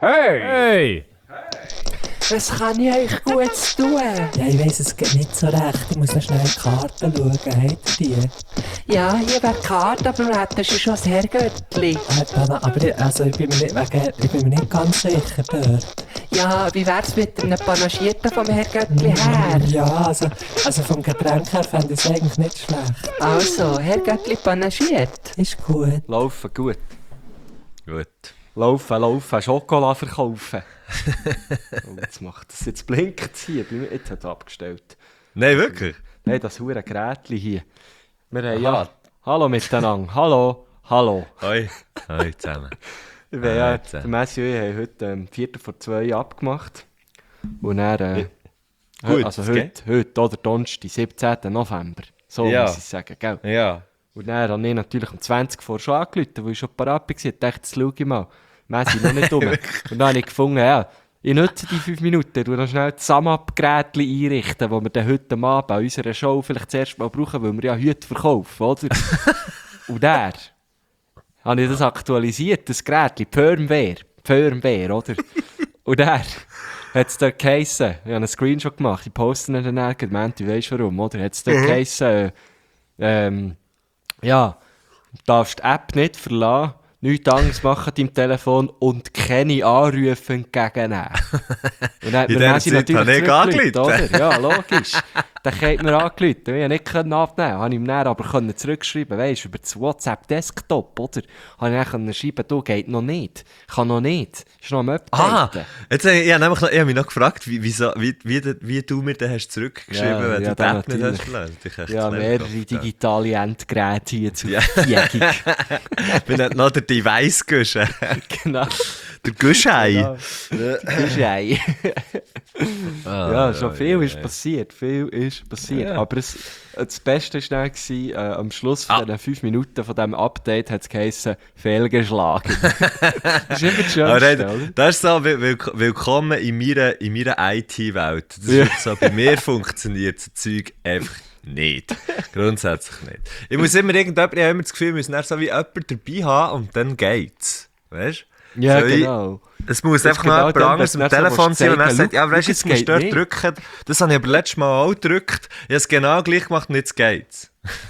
Hey! Hey! Was kann ich euch Gutes tun? Ja, ich weiss es geht nicht so recht. Ich muss noch schnell in die Karten schauen. Habt ihr die? Ja, hier wäre die Karte, aber wir hätten schon das Herrgöttli. Aber ich bin mir nicht ganz sicher dort. Ja, wie wär's mit einem Panagierten vom Herrgöttli her? Ja, also vom Getränk her fände ich es eigentlich nicht schlecht. Also, Herrgöttli panagiert. Ist gut. Laufen, gut. Gut. Laufen, Schokolade verkaufen. Oh, jetzt blinkt es hier, jetzt hat es abgestellt. Nein, wirklich? Nein, das hure Gerätchen hier. Wir haben Aha. ja... Hallo miteinander, hallo. Hoi zusammen. Der Messi und ich haben heute 2:45 abgemacht. Und dann... Gut, also das heute oder Donnerstag, 17. November. So Ja. muss ich sagen, gell? Ja. Und dann habe ich natürlich um 20 vor schon angerufen, weil ich schon parat war. Ich dachte, jetzt schau ich mal. Messi noch nicht um. Und dann habe ich gefunden, ja, ich nutze die 5 Minuten, du noch schnell das Samab-Gerätchen einrichten, das wir dann heute Abend an unserer Show vielleicht das erste Mal brauchen, weil wir ja Hüte verkaufen, oder? Und dann habe ich das aktualisiert, das Gerätchen, Firmware, oder? Und dann hat es dort geheissen, ich habe einen Screenshot gemacht, ich poste ihn dann irgendwann, du weisst warum, oder? Hat es dort geheissen, ja, du darfst die App nicht verlassen, nichts anderes machen deinem Telefon und keine Anrufe entgegennehmen. Und dann hat In mir dieser Messi Zeit natürlich habe ich zurückgerufen, oder? Ja, logisch. Dann hat mir angerufen. Ich konnte nicht abnehmen. Habe ich ihm dann aber zurückschreiben, weißt, über das WhatsApp-Desktop, oder? Habe ich dann schreiben, du, geht noch nicht. Kann noch nicht. Ist noch am Updaten. Jetzt, ich habe mich noch gefragt, wie du mir dann hast zurückgeschrieben, Ja, wenn ja, du das nicht natürlich. hast verloren. Ja, mehrere digitale Endgeräte hier zur Ja. Verfügung. Ich bin nicht noch der Device-Guschen. Genau. Der Guschei. Genau. Guschei. Ja, schon viel ist passiert. Ja. Aber das Beste war dann, am Schluss von diesen 5 Minuten von diesem Update hat es geheißen, fehlgeschlagen. Das ist immer das Schönste, oder? Das ist so, willkommen in meiner IT-Welt. Das ist wirklich so, bei mir funktioniert das Zeug einfach nicht. Grundsätzlich nicht. Ich habe immer das Gefühl, wir müssen so wie jemanden dabei haben und dann geht's. Weißt du? Ja, So, genau. Es muss Das einfach ist mal genau jemand dann, anderes wenn am du dann so Telefon sein und er sagen, sagt, ja, weißt du, das jetzt musst du geht dort nicht. drücken. Das habe ich aber letztes Mal auch gedrückt. Ich habe es genau gleich gemacht und jetzt geht's.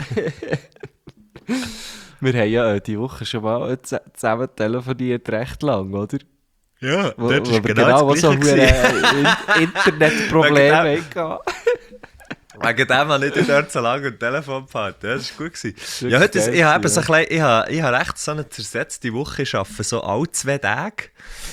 Wir haben ja die Woche schon mal zusammen telefoniert, recht lang, oder? Ja, Wo dort ist wir genau das so Gleiche gewesen. Internetprobleme hatten. Wegen dem habe ich nicht dort so lange am Telefon behalten. Das war gut gewesen. Das Ja, ist heute, geil ich habe gewesen, so ein bisschen, ich habe recht so eine zersetzte Woche. Ich arbeite so alle 2 Tage.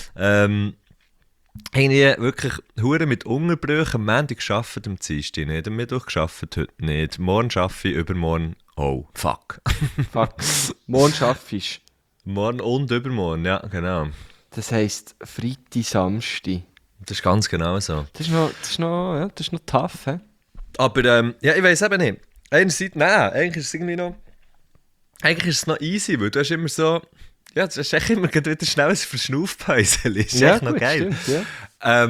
Irgendwie wirklich hure mit Unterbrüchen. Am Montag gearbeitet, am Dienstag nicht, am Mittwoch gearbeitet, heute nicht. Morgen arbeite ich, übermorgen, oh, fuck. Fuck. Morgen arbeitest Morgen und übermorgen, ja, genau. Das heisst Freitag, Samstag. Das ist ganz genau so. Das ist noch tough, hä? Aber ja, ich weiss eben nicht. Einerseits, nein, eigentlich ist es irgendwie noch... Eigentlich ist es noch easy, weil du hast immer so... Ja, du hast echt immer gleich wieder schnell ein Verschnaufpäuschen. Ist echt noch geil. Stimmt, ja.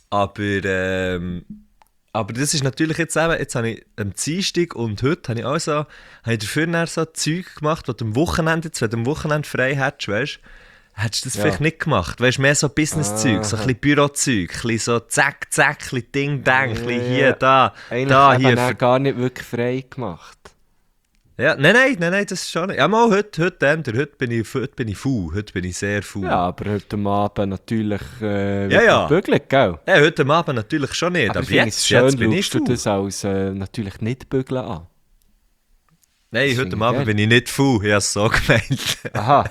Aber das ist natürlich jetzt eben... Jetzt habe ich am Dienstag und heute habe ich auch so... Habe ich dafür dann so Zeug gemacht, wo du am Wochenende, jetzt, wenn du am Wochenende frei hättest, weißt hättest du das vielleicht nicht gemacht. Weißt du, mehr so Business-Zeug, so ein bisschen Bürozeug, ein bisschen so zack, zack, ein bisschen Ding-Dang, ein bisschen hier, da, Eigentlich da, eben hier. dann gar nicht wirklich frei gemacht. Ja, nein, das ist schon nicht. Ja, mal heute bin ich faul. Heute bin ich sehr faul. Ja, aber heute Abend natürlich ja. bügeln, gell? Ja, heute Abend natürlich schon nicht. Aber ich finde es jetzt schön, bin ich schaust du faul. das als natürlich nicht bügeln an. Nein, Das heute finde ich Abend geil. bin ich nicht faul. Ich habe es so gemeint. Aha.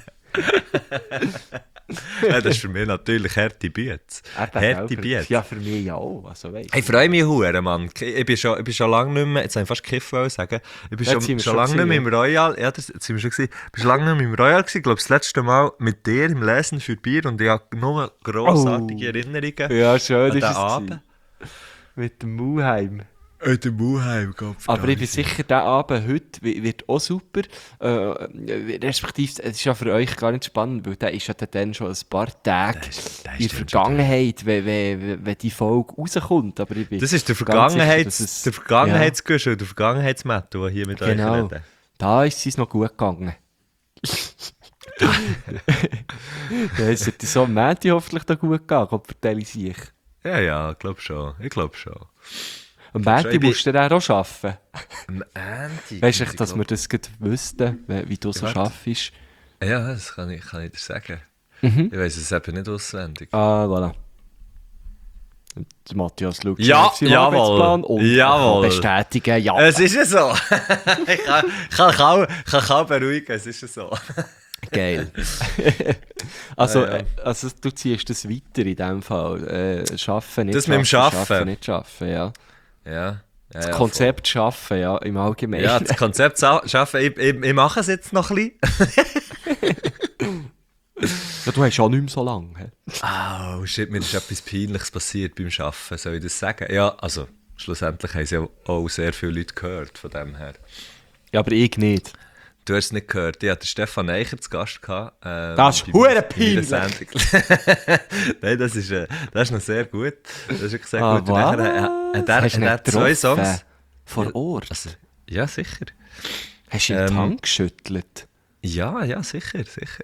Ja, das ist für mich natürlich harte Biets. Harte Biets. Ja, für mich ja auch. Also, weißt du. Ich freue mich hure, Mann. Ich bin schon lange nicht mehr, jetzt habe ich fast Kiffen sagen, ich bin Jetzt sind wir schon schon lange nicht mehr gewesen, im Royal, ja, das sind wir schon gewesen, ich bin schon lange nicht mehr im Royal gewesen, ich glaube das letzte Mal mit dir im Lesen für Bier und ich habe nur grossartige Erinnerungen Ja, schön an ist den es Abend. gewesen. Mit dem Muheim. Der Muheim, Gott Aber ich bin sicher, der Abend heute wird auch super. Respektive, es ist ja für euch gar nicht spannend, weil der ist ja dann schon ein paar Tage in der Vergangenheit, wenn die Folge rauskommt. Aber ich bin Das ist der ganz sicher, dass es- Vergangenheitsgusch und der Vergangenheitsmatto, der hier mit euch Genau. reden. Da ist es noch gut gegangen. Ja, es sollte so am Montag hoffentlich da gut gehen, kommt verteile ich sich. Ja, ich glaube schon. Am Montag musst du dann auch arbeiten. Am Ende. Weißt du, dass wir das gerade wüssten, wie du so Ja, arbeitest? Ja, das kann ich dir sagen. Mhm. Ich weiss es eben nicht auswendig. Ah, voilà. Und der Matthias schaut Ja, schon auf seinen jawohl. Arbeitsplan und Jawohl. kann bestätigen, ja. Es ist ja so. Ich kann kaum beruhigen, es ist ja so. Geil. Also, Ja. also du ziehst das weiter in dem Fall. Schaffen, nicht Das mit dem schaffen, Schaffen. schaffen, nicht schaffen, ja. Ja. Das Konzept schaffen, ja, im Allgemeinen. Ja, das Konzept schaffen, ich mache es jetzt noch ein bisschen. Ja, du hast auch nicht mehr so lange. He? Oh shit, mir ist etwas Peinliches passiert beim Arbeiten, soll ich das sagen? Ja, also schlussendlich haben es ja auch sehr viele Leute gehört von dem her. Ja, aber ich nicht. Du hast es nicht gehört, ich hatte Stefan Eicher zu Gast gehabt. Das ist bei hure meiner peinlich. Sendung. Nein, das ist noch sehr gut. Das ist wirklich sehr Ah, gut. Und nachher hat er Hast du ihn hat zwei getroffen? Songs. Vor Ort? Also, ja, sicher. Hast du ihm die Hand geschüttelt? Ja, sicher.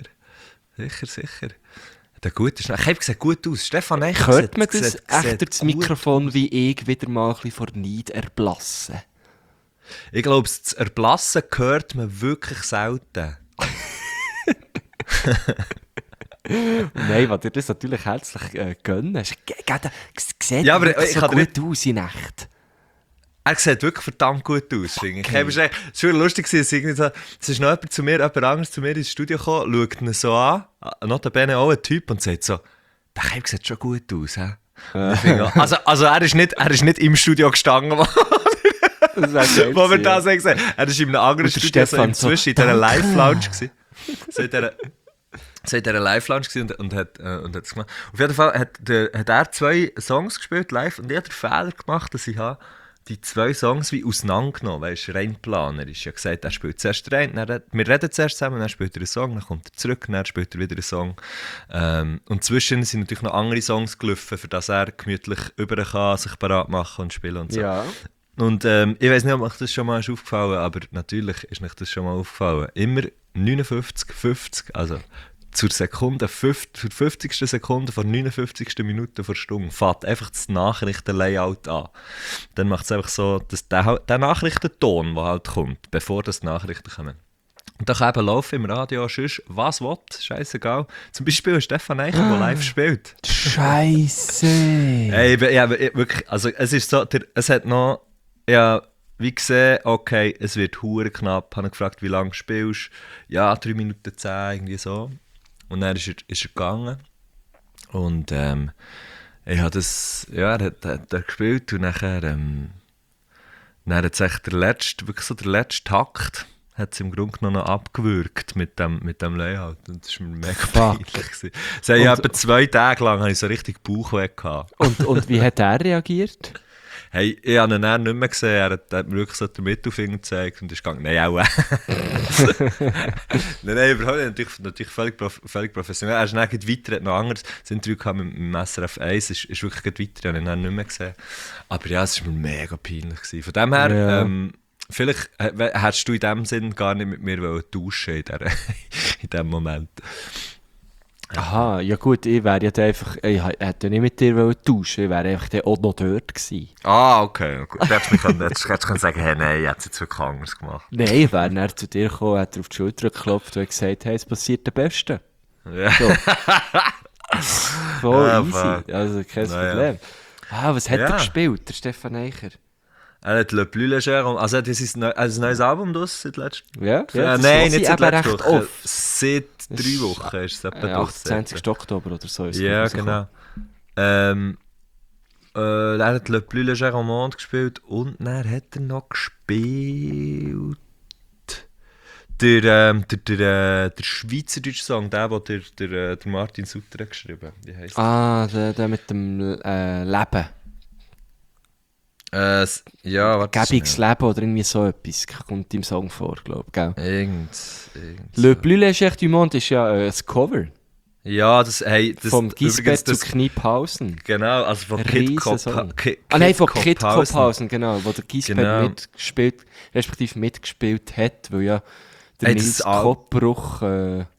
Der gute Schnee. Ich habe gesagt, gut aus. Stefan Eicher Hört man das sieht echt durch das gut Mikrofon, wie ich wieder mal ein bisschen vor Neid erblasse? Ich glaube, das Erblassen hört man wirklich selten. Nein, weil dir das natürlich herzlich gönnst. Sieht Ja, aber wirklich ich so kann gut aus in echt. Er sieht wirklich verdammt gut aus, finde ich. Es war schon lustig, dass irgendwie so, es ist noch jemand anderes zu mir ins Studio gekommen, schaut ihn so an, notabene auch ein Typ, und sagt so, der Keib sieht schon gut aus, hä? Und ich finde, also er ist nicht im Studio gestanden, wo wir das haben gesehen. Er ist in einem anderen Und der Studio, Stefan inzwischen in dieser Live-Lounge gewesen. So in dieser Live-Lounge gewesen und hat das gemacht. Auf jeden Fall hat er 2 Songs gespielt, live, und ich habe den Fehler gemacht, dass ich die 2 Songs wie auseinandergenommen, weißt du, rein planerisch. Ich habe gesagt, er spielt zuerst rein, wir reden zuerst zusammen, dann spielt er einen Song, dann kommt er zurück, dann spielt er wieder einen Song. Und zwischen sind natürlich noch andere Songs gelaufen, für das er gemütlich über kann, sich parat machen und spielen und so. Ja. Und ich weiß nicht, ob euch das schon mal ist aufgefallen, aber natürlich ist euch das schon mal aufgefallen. Immer 59, 50, also zur 50. Sekunde vor 59. Minute vor Stunde fährt einfach das Nachrichtenlayout an. Dann macht es einfach so, dass der Nachrichtenton, der halt kommt, bevor das die Nachrichten kommen. Und da kann eben laufen im Radio, sonst was will, scheißegal. Zum Beispiel Stefan Eicher, der live spielt. Scheisse. Hey, wirklich, also es ist so, es hat noch, ja, wie gesehen, okay, es wird hure knapp. Habe gefragt, wie lange spielst du? Ja, 3 Minuten 10, irgendwie so. Und dann ist er gegangen. Und ich habe das, ja, er hat gespielt und nachher hat sich wirklich so der letzte Takt hat es im Grunde genommen noch abgewürgt mit dem Layout. Und das war mir mega peinlich gewesen. Es hat ja etwa 2 Tage lang habe ich so richtig Bauchweh gehabt. Und wie hat er reagiert? Hey, ich habe ihn dann nicht mehr gesehen. Er hat mir wirklich so den Mittelfinger gezeigt und ist gegangen. Nein, auch. Nein, überhaupt nicht. Natürlich völlig professionell. Er ist dann gleich weiter, hat noch anderes. Das Interview mit dem SRF 1 ist wirklich gleich weiter. Ich habe ihn dann nicht mehr gesehen. Aber ja, es war mir mega peinlich gewesen. Von dem her, Ja. vielleicht hättest du in dem Sinn gar nicht mit mir tauschen in dem Moment. Aha, ja gut, ich wäre ja einfach, ich hätte ja nicht mit dir tauschen, ich wäre einfach dann auch noch dort gewesen. Ah, okay. Gut. Du hättest mir sagen, hey, nein, ich hätte es jetzt wirklich anders gemacht. Nein, ich wäre dann zu dir gekommen, hat auf die Schulter geklopft und gesagt, hey, es passiert der Beste. Ja. So. Voll Ja, easy, voll. also kein Naja. Problem. Ah, was hat Ja. er gespielt, der Stefan Eicher? Er hat Le Plus Léger, also er hat ein neues Album draus seit letztem. Ja, Ja, das nein, höre nicht ich seit eben letzter recht Woche. oft. Seit 3 Wochen ist es etwa draussen. 28. Oktober oder so ist es Ja, rausgekommen. genau. Er hat Le Plus Léger au Monde gespielt und dann hat er noch gespielt der schweizerdeutsche Song, der Martin Sutter hat geschrieben. Wie heisst der? Ah, der mit dem Leben. Ja, warte. Gäbiges Leben oder irgendwie so etwas kommt im Song vor, glaube ich. Gell? Irgend Le Plus Léger du Monde ist ja ein Cover Ja, das vom Gisbert zu das, Kniphausen. genau, also von Ein Kid Cop. Riesensong. Nein, von Kid Kophausen, genau, wo der Gisbert Genau. mitgespielt hat, weil ja der Hey, Nils das Al- Koppbruch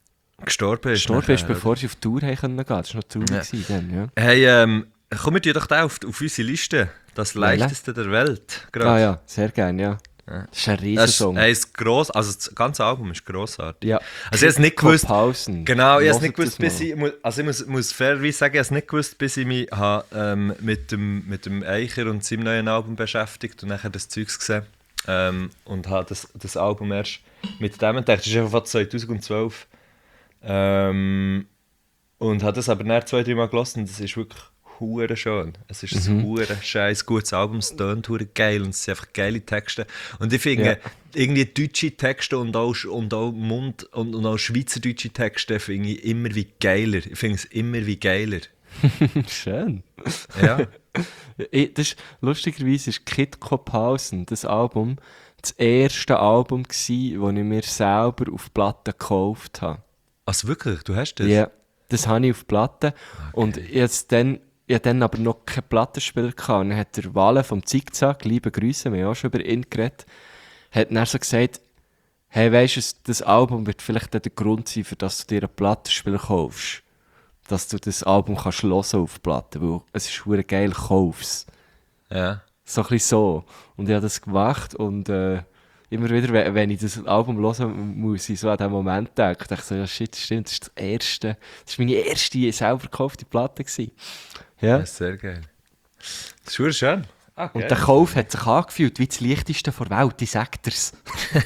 gestorben ist. Gestorben ist, nachher, bevor sie auf die Tour haben können gehen. Das war noch traurig gewesen dann, ja. Hey, komm, wir tun doch da auf unsere Liste. Das leichteste der Welt. Gerade. Ah ja, sehr gerne, ja. Ja. Das ist ein Das Riesensong. das ganze Album ist grossartig. Ja. Also ich habe es nicht gewusst. Pausen. Genau, ich habe es nicht Hört gewusst, das bis ich muss fairerweise sagen, ich habe es nicht gewusst, bis ich mich mit dem Eicher und seinem neuen Album beschäftigt und nachher das Zeugs gesehen. Und habe das Album erst mit dem entdeckt. Das ist einfach von 2012. Und habe das aber nach 2-3 Mal gehört und das ist wirklich hure schön. Es ist ein hure scheiß gutes Album, es tönt hure geil und es sind einfach geile Texte. Und ich finde, irgendwie deutsche Texte und auch Mund- und auch schweizerdeutsche Texte finde ich immer wie geiler. Ich finde es immer wie geiler. Schön. Ja. Lustigerweise ist Kid Kopphausen, das Album, das erste Album gsi, das ich mir selber auf Platte gekauft habe. Also wirklich, du hast das? Ja, das habe ich auf Platte. Und ich hatte dann aber noch keinen Plattenspieler gehabt. Und dann hat der Wale vom Zickzack, liebe Grüße, wir haben auch schon über ihn geredet, hat dann so gesagt, hey, weisst du, das Album wird vielleicht der Grund sein, für dass du dir einen Plattenspieler kaufst. Dass du das Album kannst hören auf Platte, weil es ist verdammt geil, kauf's. Ja. So ein bisschen so. Und ich habe das gemacht und immer wieder, wenn ich das Album hören muss, ich so an diesen Moment denken, dachte ich so, ja shit, stimmt, das ist meine erste selber gekaufte Platte gewesen. Ja. Das ist sehr geil. Das ist verdammt schön. Ah, Und der Kauf hat sich angefühlt wie das Leichteste der Welt, ich sag dir's.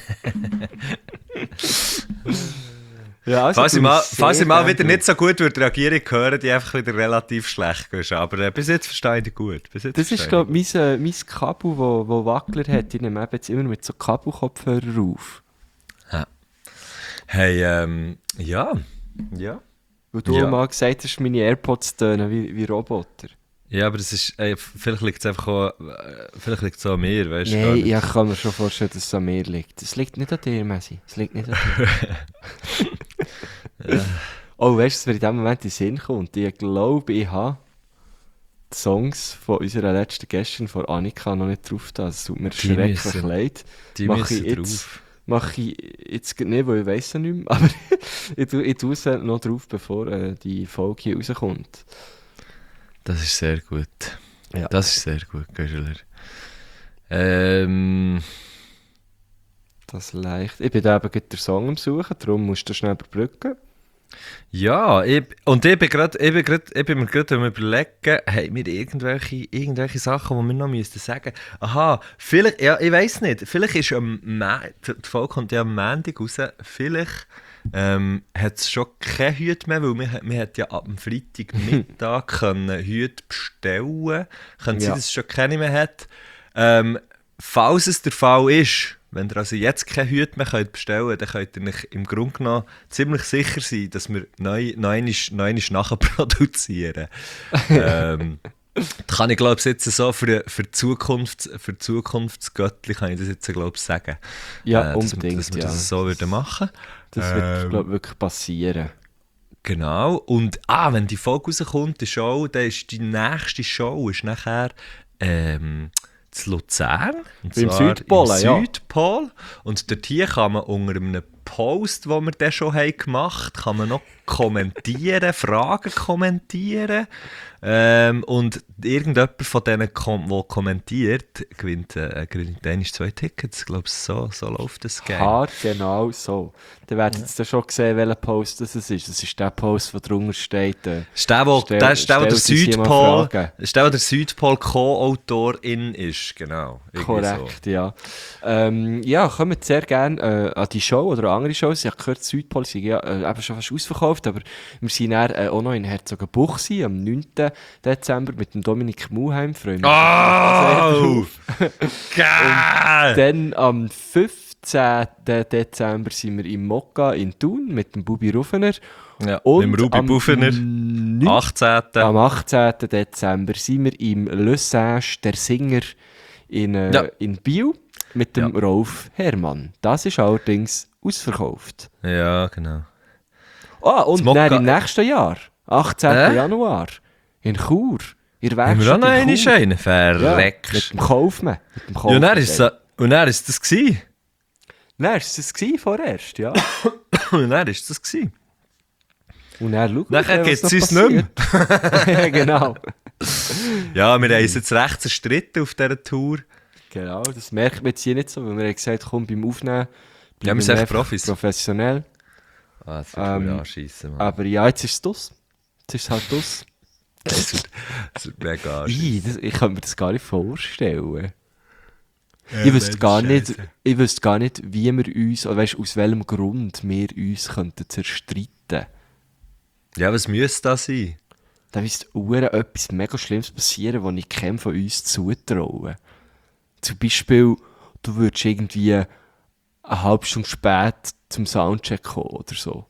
Ja, also falls ich mal wieder nicht so gut würde reagieren, hören die einfach wieder relativ schlecht. Aber bis jetzt verstehe ich die gut. Das ist, glaube ich, mein Kabel, wo Wackler hat. Ich nehme jetzt immer mit so Kabelkopfhörer auf. Ja. Hey, ja. Weil du mal gesagt hast, meine AirPods tönen wie Roboter. Ja, aber das ist, vielleicht liegt es einfach auch, vielleicht liegt es auch an mir, weißt du? Nein, ich kann mir schon vorstellen, dass es an mir liegt. Es liegt nicht an dir, Messi. Es liegt nicht an dir. Ja. Oh, weißt du, was mir in dem Moment in den Sinn kommt? Ich glaube, ich habe die Songs von unserer letzten Gästin, von Annika, noch nicht drauf da. Es tut mir schrecklich leid. Die müssen drauf. Mache ich jetzt nicht, weil ich weiss ja nicht mehr, aber ich tue es noch drauf, bevor die Folge hier rauskommt. Das ist sehr gut. Ja. Das ist sehr gut, Göschler. Das leicht. Ich bin da eben gerade den Song am Suchen, darum musst du schnell überbrücken. Ja, ich bin mir gerade am Überlegen, haben wir irgendwelche Sachen, die wir noch müssten sagen. Aha, vielleicht, ja, ich weiss nicht, vielleicht ist die Folge kommt ja am Montag raus, vielleicht hat es schon keine Hüte mehr, weil wir hat ja ab dem Freitagmittag Hüte bestellen. Kann sein, dass es schon keine mehr hat. Falls es der Fall ist, wenn ihr also jetzt keine Hüte mehr bestellen könnt, dann könnt ihr euch im Grunde genommen ziemlich sicher sein, dass wir neu nachproduzieren. Das kann ich glaube jetzt so für Zukunftsgöttli kann ich das jetzt glaube ich sagen. Ja, unbedingt. Dass wir das so würden machen. Das wird glaube ich wirklich passieren. Genau. Und wenn die Folge rauskommt, die nächste Show ist nachher zu Luzern. Und Im zwar Südpol, im Südpol. Und dort hier kann man unter einem Post, den wir dann schon gemacht haben, kann man noch kommentieren, Fragen kommentieren. Und irgendjemand von denen, der kommentiert, gewinnt dann 2 Tickets. Ich glaube, so läuft das Game. Genau so. Dann werdet ihr jetzt schon sehen, welcher Post das ist. Das ist der Post, der drunter steht. Ist der, wo der Südpol Co-Autorin ist. Genau. Korrekt, so. Ja. Ja, kommt sehr gerne an die Show oder an andere Shows. Ich habe gehört, Südpol sind eben schon fast ausverkauft, aber wir sind dann auch noch in Herzogenbuchsee am 9. Dezember mit dem Dominik Muheim. Freuen wir uns geil! Dann am 15. Dezember sind wir im Mokka in Thun mit dem Bubi Rufener. Ja, und mit dem Rubi Buffener. 18. Am 18. Dezember sind wir im Le Sage, der Singer in Biel mit dem Rolf Herrmann. Das ist allerdings ausverkauft. Ja, genau. Und dann im nächsten Jahr, 18. Januar, in Chur. Haben wir auch noch einen verreckt. Ja, mit dem Kaufmann. Ja, und dann ist das gewesen. Dann war es vorerst, ja. Und dann ist das gewesen. Und dann schauen Nachher was gibt es noch uns nicht passiert. Ja, genau. Ja, wir haben uns jetzt recht zerstritten auf dieser Tour. Genau, das merkt man jetzt hier nicht so, weil wir haben gesagt, komm, beim Aufnehmen Ja, wir sind echt Profis. professionell. Ah, das wird cool anschiessen, Mann. Aber ja, jetzt ist es das. Jetzt ist es halt das. Das wird mega anschiessen. Ich kann mir das gar nicht vorstellen. Ich wüsste gar nicht, wie wir uns, oder weißt, aus welchem Grund wir uns könnten zerstreiten. Ja, was müsste das sein? Da müsste etwas mega Schlimmes passieren, was ich keinem von uns zutraue. Zum Beispiel, du würdest irgendwie eine halbe Stunde spät zum Soundcheck kommen oder so.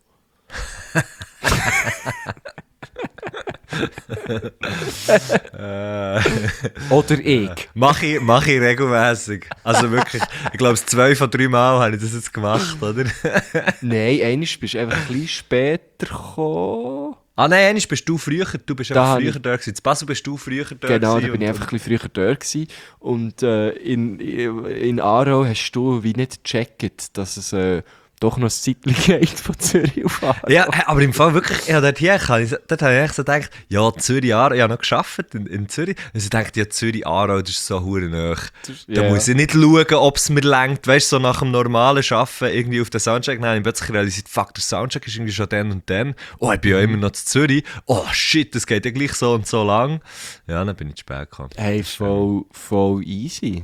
Oder ich. Mach ich regelmäßig. Also wirklich, ich glaube, 2 von 3 Mal habe ich das jetzt gemacht, oder? Nein, einmal bist du einfach ein bisschen später gekommen. Ah nein, einmal bist du früher. Du bist Da einfach habe früher da gewesen. In Basel bist du früher da Genau, da gewesen bin ich einfach ein bisschen früher da gewesen. Und in Aarau hast du wie nicht gecheckt, dass es doch noch ein Zeitchen geht von Zürich auf Aarau. Ja, aber im Fall wirklich, ja, dort habe ich echt so gedacht, ja, Zürich, Aarau, ich habe noch gearbeitet in Zürich. Und ich dachte, ja, Zürich, Aarau, das ist so hure nah. Da Ja. muss ich nicht schauen, ob es mir reicht. Weißt du, so nach dem normalen Arbeiten irgendwie auf den Soundcheck. Dann habe ich plötzlich realisiert, fuck, der Soundcheck ist irgendwie schon dann und dann. Oh, ich bin ja immer noch zu Zürich. Oh, shit, das geht ja gleich so und so lang. Ja, dann bin ich zu spät gekommen. Hey, voll easy.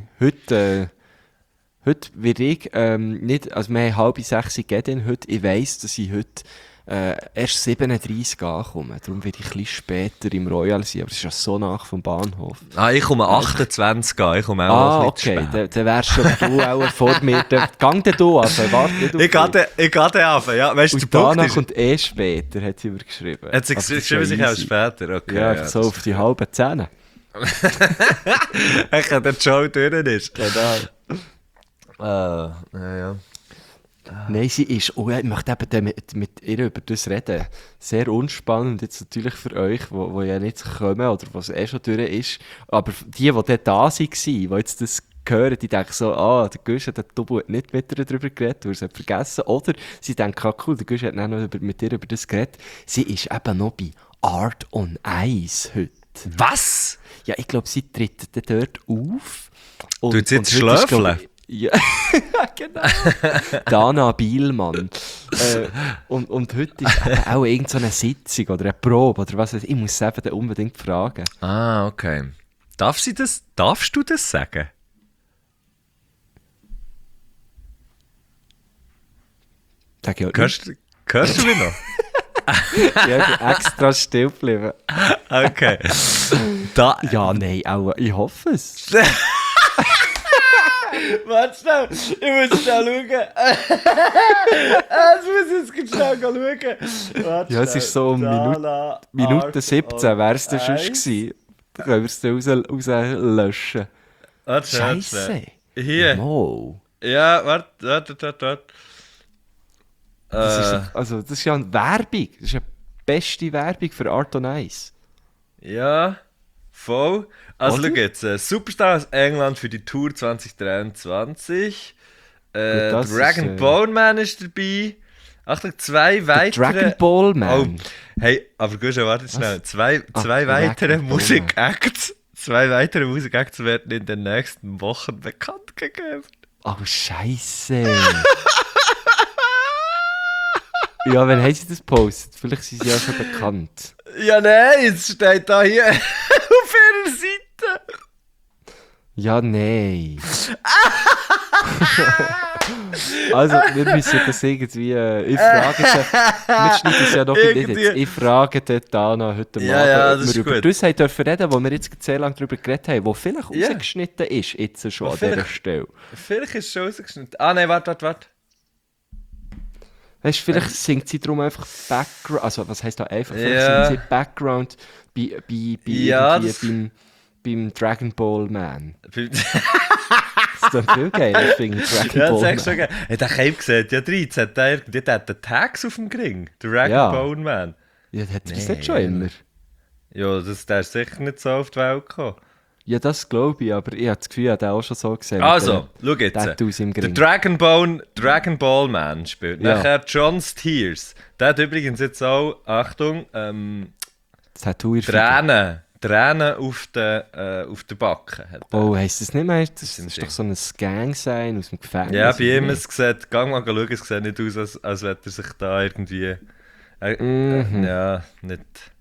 Heute werde ich nicht, also wir haben 5:30 geht heute, ich weiss, dass ich heute erst 37 ankomme. Darum werde ich ein bisschen später im Royal sein, aber es ist ja so nach vom Bahnhof. Ah, ich komme 28 an, ich komme auch ein bisschen okay, zu spät. dann wärst schon du auch vor mir. Gang dann du an, warte nicht auf Ich gehe den auf, ja. Weißt du, der Und Punkt danach ist... kommt später, hat sie übergeschrieben. Hat sie Aber das ist geschrieben, sich auch easy. später? Okay, Ja, einfach so das auf die halben Zähne. Ich kann der Show durch ist. Genau. Ja. Nein, sie ist, ich möchte eben dann mit ihr über das reden. Sehr unspannend jetzt natürlich für euch, wo ja nicht kommen oder was schon durch ist. Aber die dann da waren, die jetzt das hören, die denken so, der Gusch hat nicht mit ihr darüber geredet, weil er es hat vergessen. Oder sie denken, cool, der Gusch hat dann noch mit ihr über das geredet. Sie ist eben noch bei Art on Ice heute. Was? Ja, ich glaube, sie tritt dann dort auf. Tut sie jetzt heute ist, glaub schlöfeln? ich, ja, genau. Dana Bielmann. Und heute ist eben auch irgend so eine Sitzung oder eine Probe oder was weiß ich. Ich muss sie eben dann unbedingt fragen. Ah, okay. Darfst du das sagen? Sag ich auch nicht. Hörst du mich noch? Ja, ich bin extra still geblieben. Okay. Ja, nein, auch, ich hoffe es. Warte schnell, ich muss schnell schauen. Jetzt muss ich schnell schauen. Warte Ja, es ist so um Minute 17 wäre es dann schon gewesen. Dann können wir es dann rauslöschen. Warte schnell. Scheisse. Hier. Mo. Ja, warte. Das ist ja eine Werbung. Das ist eine beste Werbung für Art on Ice. Ja, voll. Also Oder? schau jetzt, Superstar aus England für die Tour 2023. das Dragon ist, Ball Man ist dabei. Achtung, 2 weitere... Dragon Ball Man. Oh, hey, aber gut, warte schnell. Zwei Dragon weitere Ball Musikacts. 2 weitere Musikacts werden in den nächsten Wochen bekannt gegeben. Oh, Scheisse. Ja, wann haben sie das gepostet? Vielleicht sind sie ja schon bekannt. Ja, nein, es steht da hier auf ihrer Seite. Ja, nein. Also, wir müssen das irgendwie. Ich frage sie. Wir schneiden es ja noch nicht Irgendwie. jetzt. Ich frage dort Dana heute Abend, Ja, ob das ist wir über gut. das haben dürfen reden, wo wir jetzt sehr lange darüber geredet haben, wo vielleicht Ja. rausgeschnitten ist, jetzt schon an Vielleicht. dieser Stelle. Vielleicht ist es schon rausgeschnitten. Ah, nein, warte. Weißt du, vielleicht singt sie darum einfach Background. Also, was heisst da einfach? Vielleicht Ja. singt sie Background bei Ja, irgendwie beim Dragon Ball Man. Ja, Das ist doch viel geil, ich finde Dragon das Ball sagst du schon Man. geil. Hat der Cape gesehen? Ja, 13. Der hat den Tags auf dem Ring. Der Dragon Ja. Ball Man. Ja, hat sie das Nee. nicht schon immer? Ja, der ist sicher nicht so auf die Welt gekommen. Ja, das glaube ich, aber ich habe das Gefühl, ich habe den auch schon so gesehen. Also, schau jetzt. Tattoos im Der Gring. Dragon Ball Man spielt. Ja. Nachher John Steers. Der hat übrigens jetzt auch, Achtung, Tattoo in der Tränen auf der Backe. Hat er. Oh, heisst das nicht mehr? Das sind ist sie. doch so ein Gang sein aus dem Gefängnis. Ja, bei ihm oder es sieht, gang mal schauen, es sieht nicht aus, als hätte er sich da irgendwie... Mhm. Ja, nicht...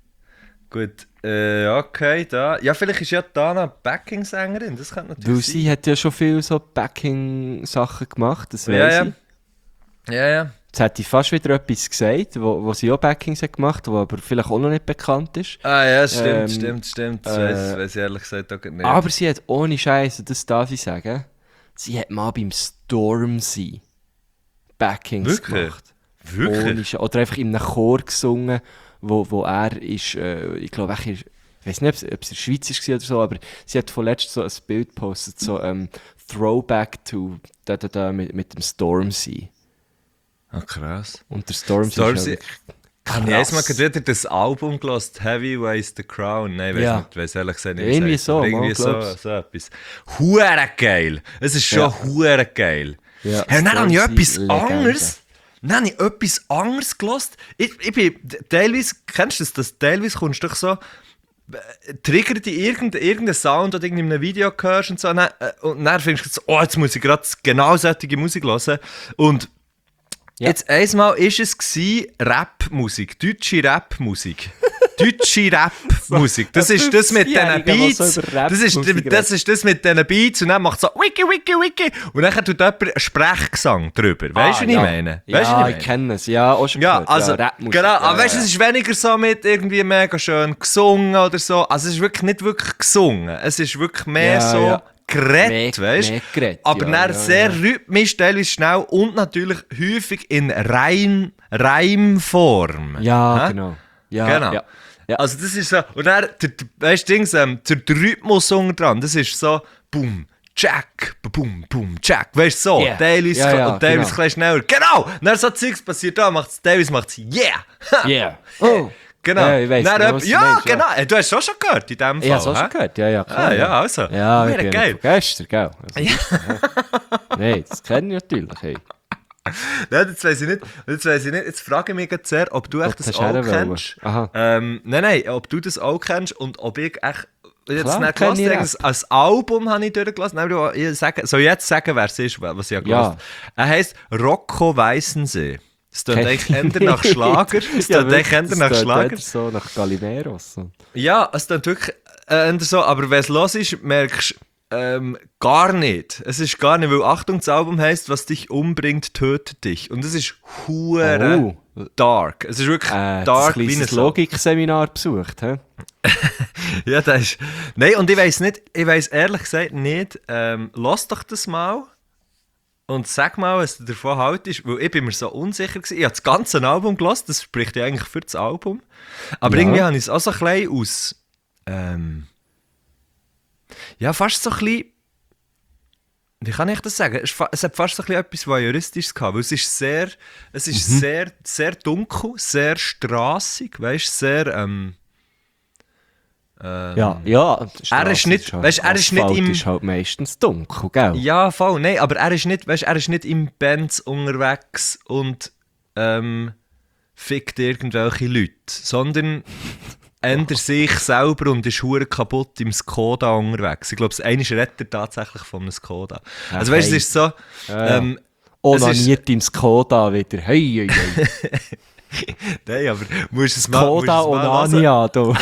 Gut, okay, da... Ja, vielleicht ist ja Dana Backing-Sängerin, das könnte nicht? Weil natürlich sie hat ja schon viele so Backing-Sachen gemacht, das sein. weiss ich. Ja. Jetzt hätte ich fast wieder etwas gesagt, wo sie auch Backings hat gemacht, wo aber vielleicht auch noch nicht bekannt ist. Ah ja, stimmt. Das weiss ich ehrlich gesagt auch nicht. Aber sie hat ohne Scheiße, das darf ich sagen, sie hat mal beim Stormzy Backings Wirklich? gemacht. Wirklich? Oder einfach in einem Chor gesungen, wo er ist, ich glaube, ich weiß nicht, ob es in der Schweiz war oder so, aber sie hat vorletzt so ein Bild gepostet, so Throwback to mit dem Stormzy. Ah, krass. Und der Stormzy Stormzy- ist Habe ich erstmal wieder das Album gelost, Heavy Weighs the Crown? Nein, Ja. weiss ehrlich gesagt nicht. Irgendwie wie es heißt, so, aber irgendwie mal, so, glaub's. so etwas. Hure geil! Es ist schon Ja. hure geil. Ja, Hey, und dann habe ich Stormzy, etwas Legende. anderes. Dann habe ich etwas anderes gelost. Ich bin teilweise, kennst du das? Teilweise kommst du doch so, triggert dich irgendein Sound, den du in einem Video hörst und so. Und dann findest du so, oh, jetzt muss ich gerade genau solche Musik hören. Und Ja. jetzt einmal war es Rap-Musik, deutsche Rap-Musik. Deutsche Rap-Musik. Das ist das mit diesen 50-Jähriger, Beats. was so über Das ist, Rap-Musik das ist das mit diesen Beats und dann macht so Wiki, Wiki, Wiki. Und dann tut jemand einen Sprechgesang drüber. Weißt du, was ich meine? Weisst du, Ja, was ich kenne es. Ja, auch schon ja, gehört. also, Rapmusik. genau, Ja, aber weißt du, ja. es ist weniger so mit irgendwie mega schön gesungen oder so. Also es ist wirklich nicht wirklich gesungen. Es ist wirklich mehr Ja, so ja. geredet, weißt Mehr geredet, aber ja, dann ja, sehr ja. rhythmisch, teilweise schnell und natürlich häufig in Reimform. Ja, Hä? genau. Ja, Genau. Ja. Ja. Also das ist so, und dann, weißt du, der Rhythmus unten dran, das ist so, boom, Jack, boom, boom, Jack, weißt du, so, Yeah. teilweise Ja, ja, und teilweise genau. ein bisschen schneller, genau, und dann so Zeugs passiert da, teilweise macht es, yeah, Yeah. Oh. genau, Ja, ich weiss dann, genau, was du ja, meinst, genau, Du hast es auch schon gehört in dem Fall, Ich habe es auch hä? schon gehört. Ja, klar. Ah, ja, also, Ja, ich Hure bin geil. gestern, gell? Also, Nein, das kenne ich natürlich. Hey. Nein, jetzt weiss ich nicht, jetzt frage ich mich jetzt sehr, ob du echt du das hast auch herwollen. kennst. Aha. Nein, ob du das auch kennst und ob ich echt... Jetzt Klar, nicht kenn ich gehört, als Album habe ich durchgelassen. Nein, ich soll jetzt sagen, wer es ist, was ich gehört habe. Er heisst Rocco Weissensee. Das klingt eigentlich eher nach Schlager. Das klingt eigentlich eher nach Schlager. So nach Galineros. So. Ja, es klingt wirklich eher so, aber wenn es los ist, merkst du gar nicht. Es ist gar nicht, weil Achtung, das Album heisst, was dich umbringt, tötet dich. Und es ist hure dark. Es ist wirklich dark wie ein Logikseminar besucht, hä? Ja, das ist... Nein, und ich weiss ehrlich gesagt nicht, lass doch das mal und sag mal, was du davon haltest, weil ich bin mir so unsicher gewesen. Ich habe das ganze Album gehört, das spricht ja eigentlich für das Album. Aber Ja. irgendwie habe ich es auch so ein bisschen aus... ja, fast so ein bisschen... Wie kann ich das sagen? Es hat fast so ein bisschen etwas Voyeuristisches gehabt, weil es ist sehr, sehr dunkel, sehr strassig, weißt du, sehr... Ja, er ist nicht- weißt, er ist nicht Asphalt im- ist halt meistens dunkel, gell? Ja, voll, nein, aber er ist nicht im Benz unterwegs und fickt irgendwelche Leute, sondern ändert sich selber und ist hure kaputt im Skoda unterwegs. Ich glaube, einer redet er tatsächlich von einem Skoda. Also weißt du, es ist so... Onaniert im Skoda wieder. Hey, hey, hey. Nein, aber musst es mal... Skoda Onania, du.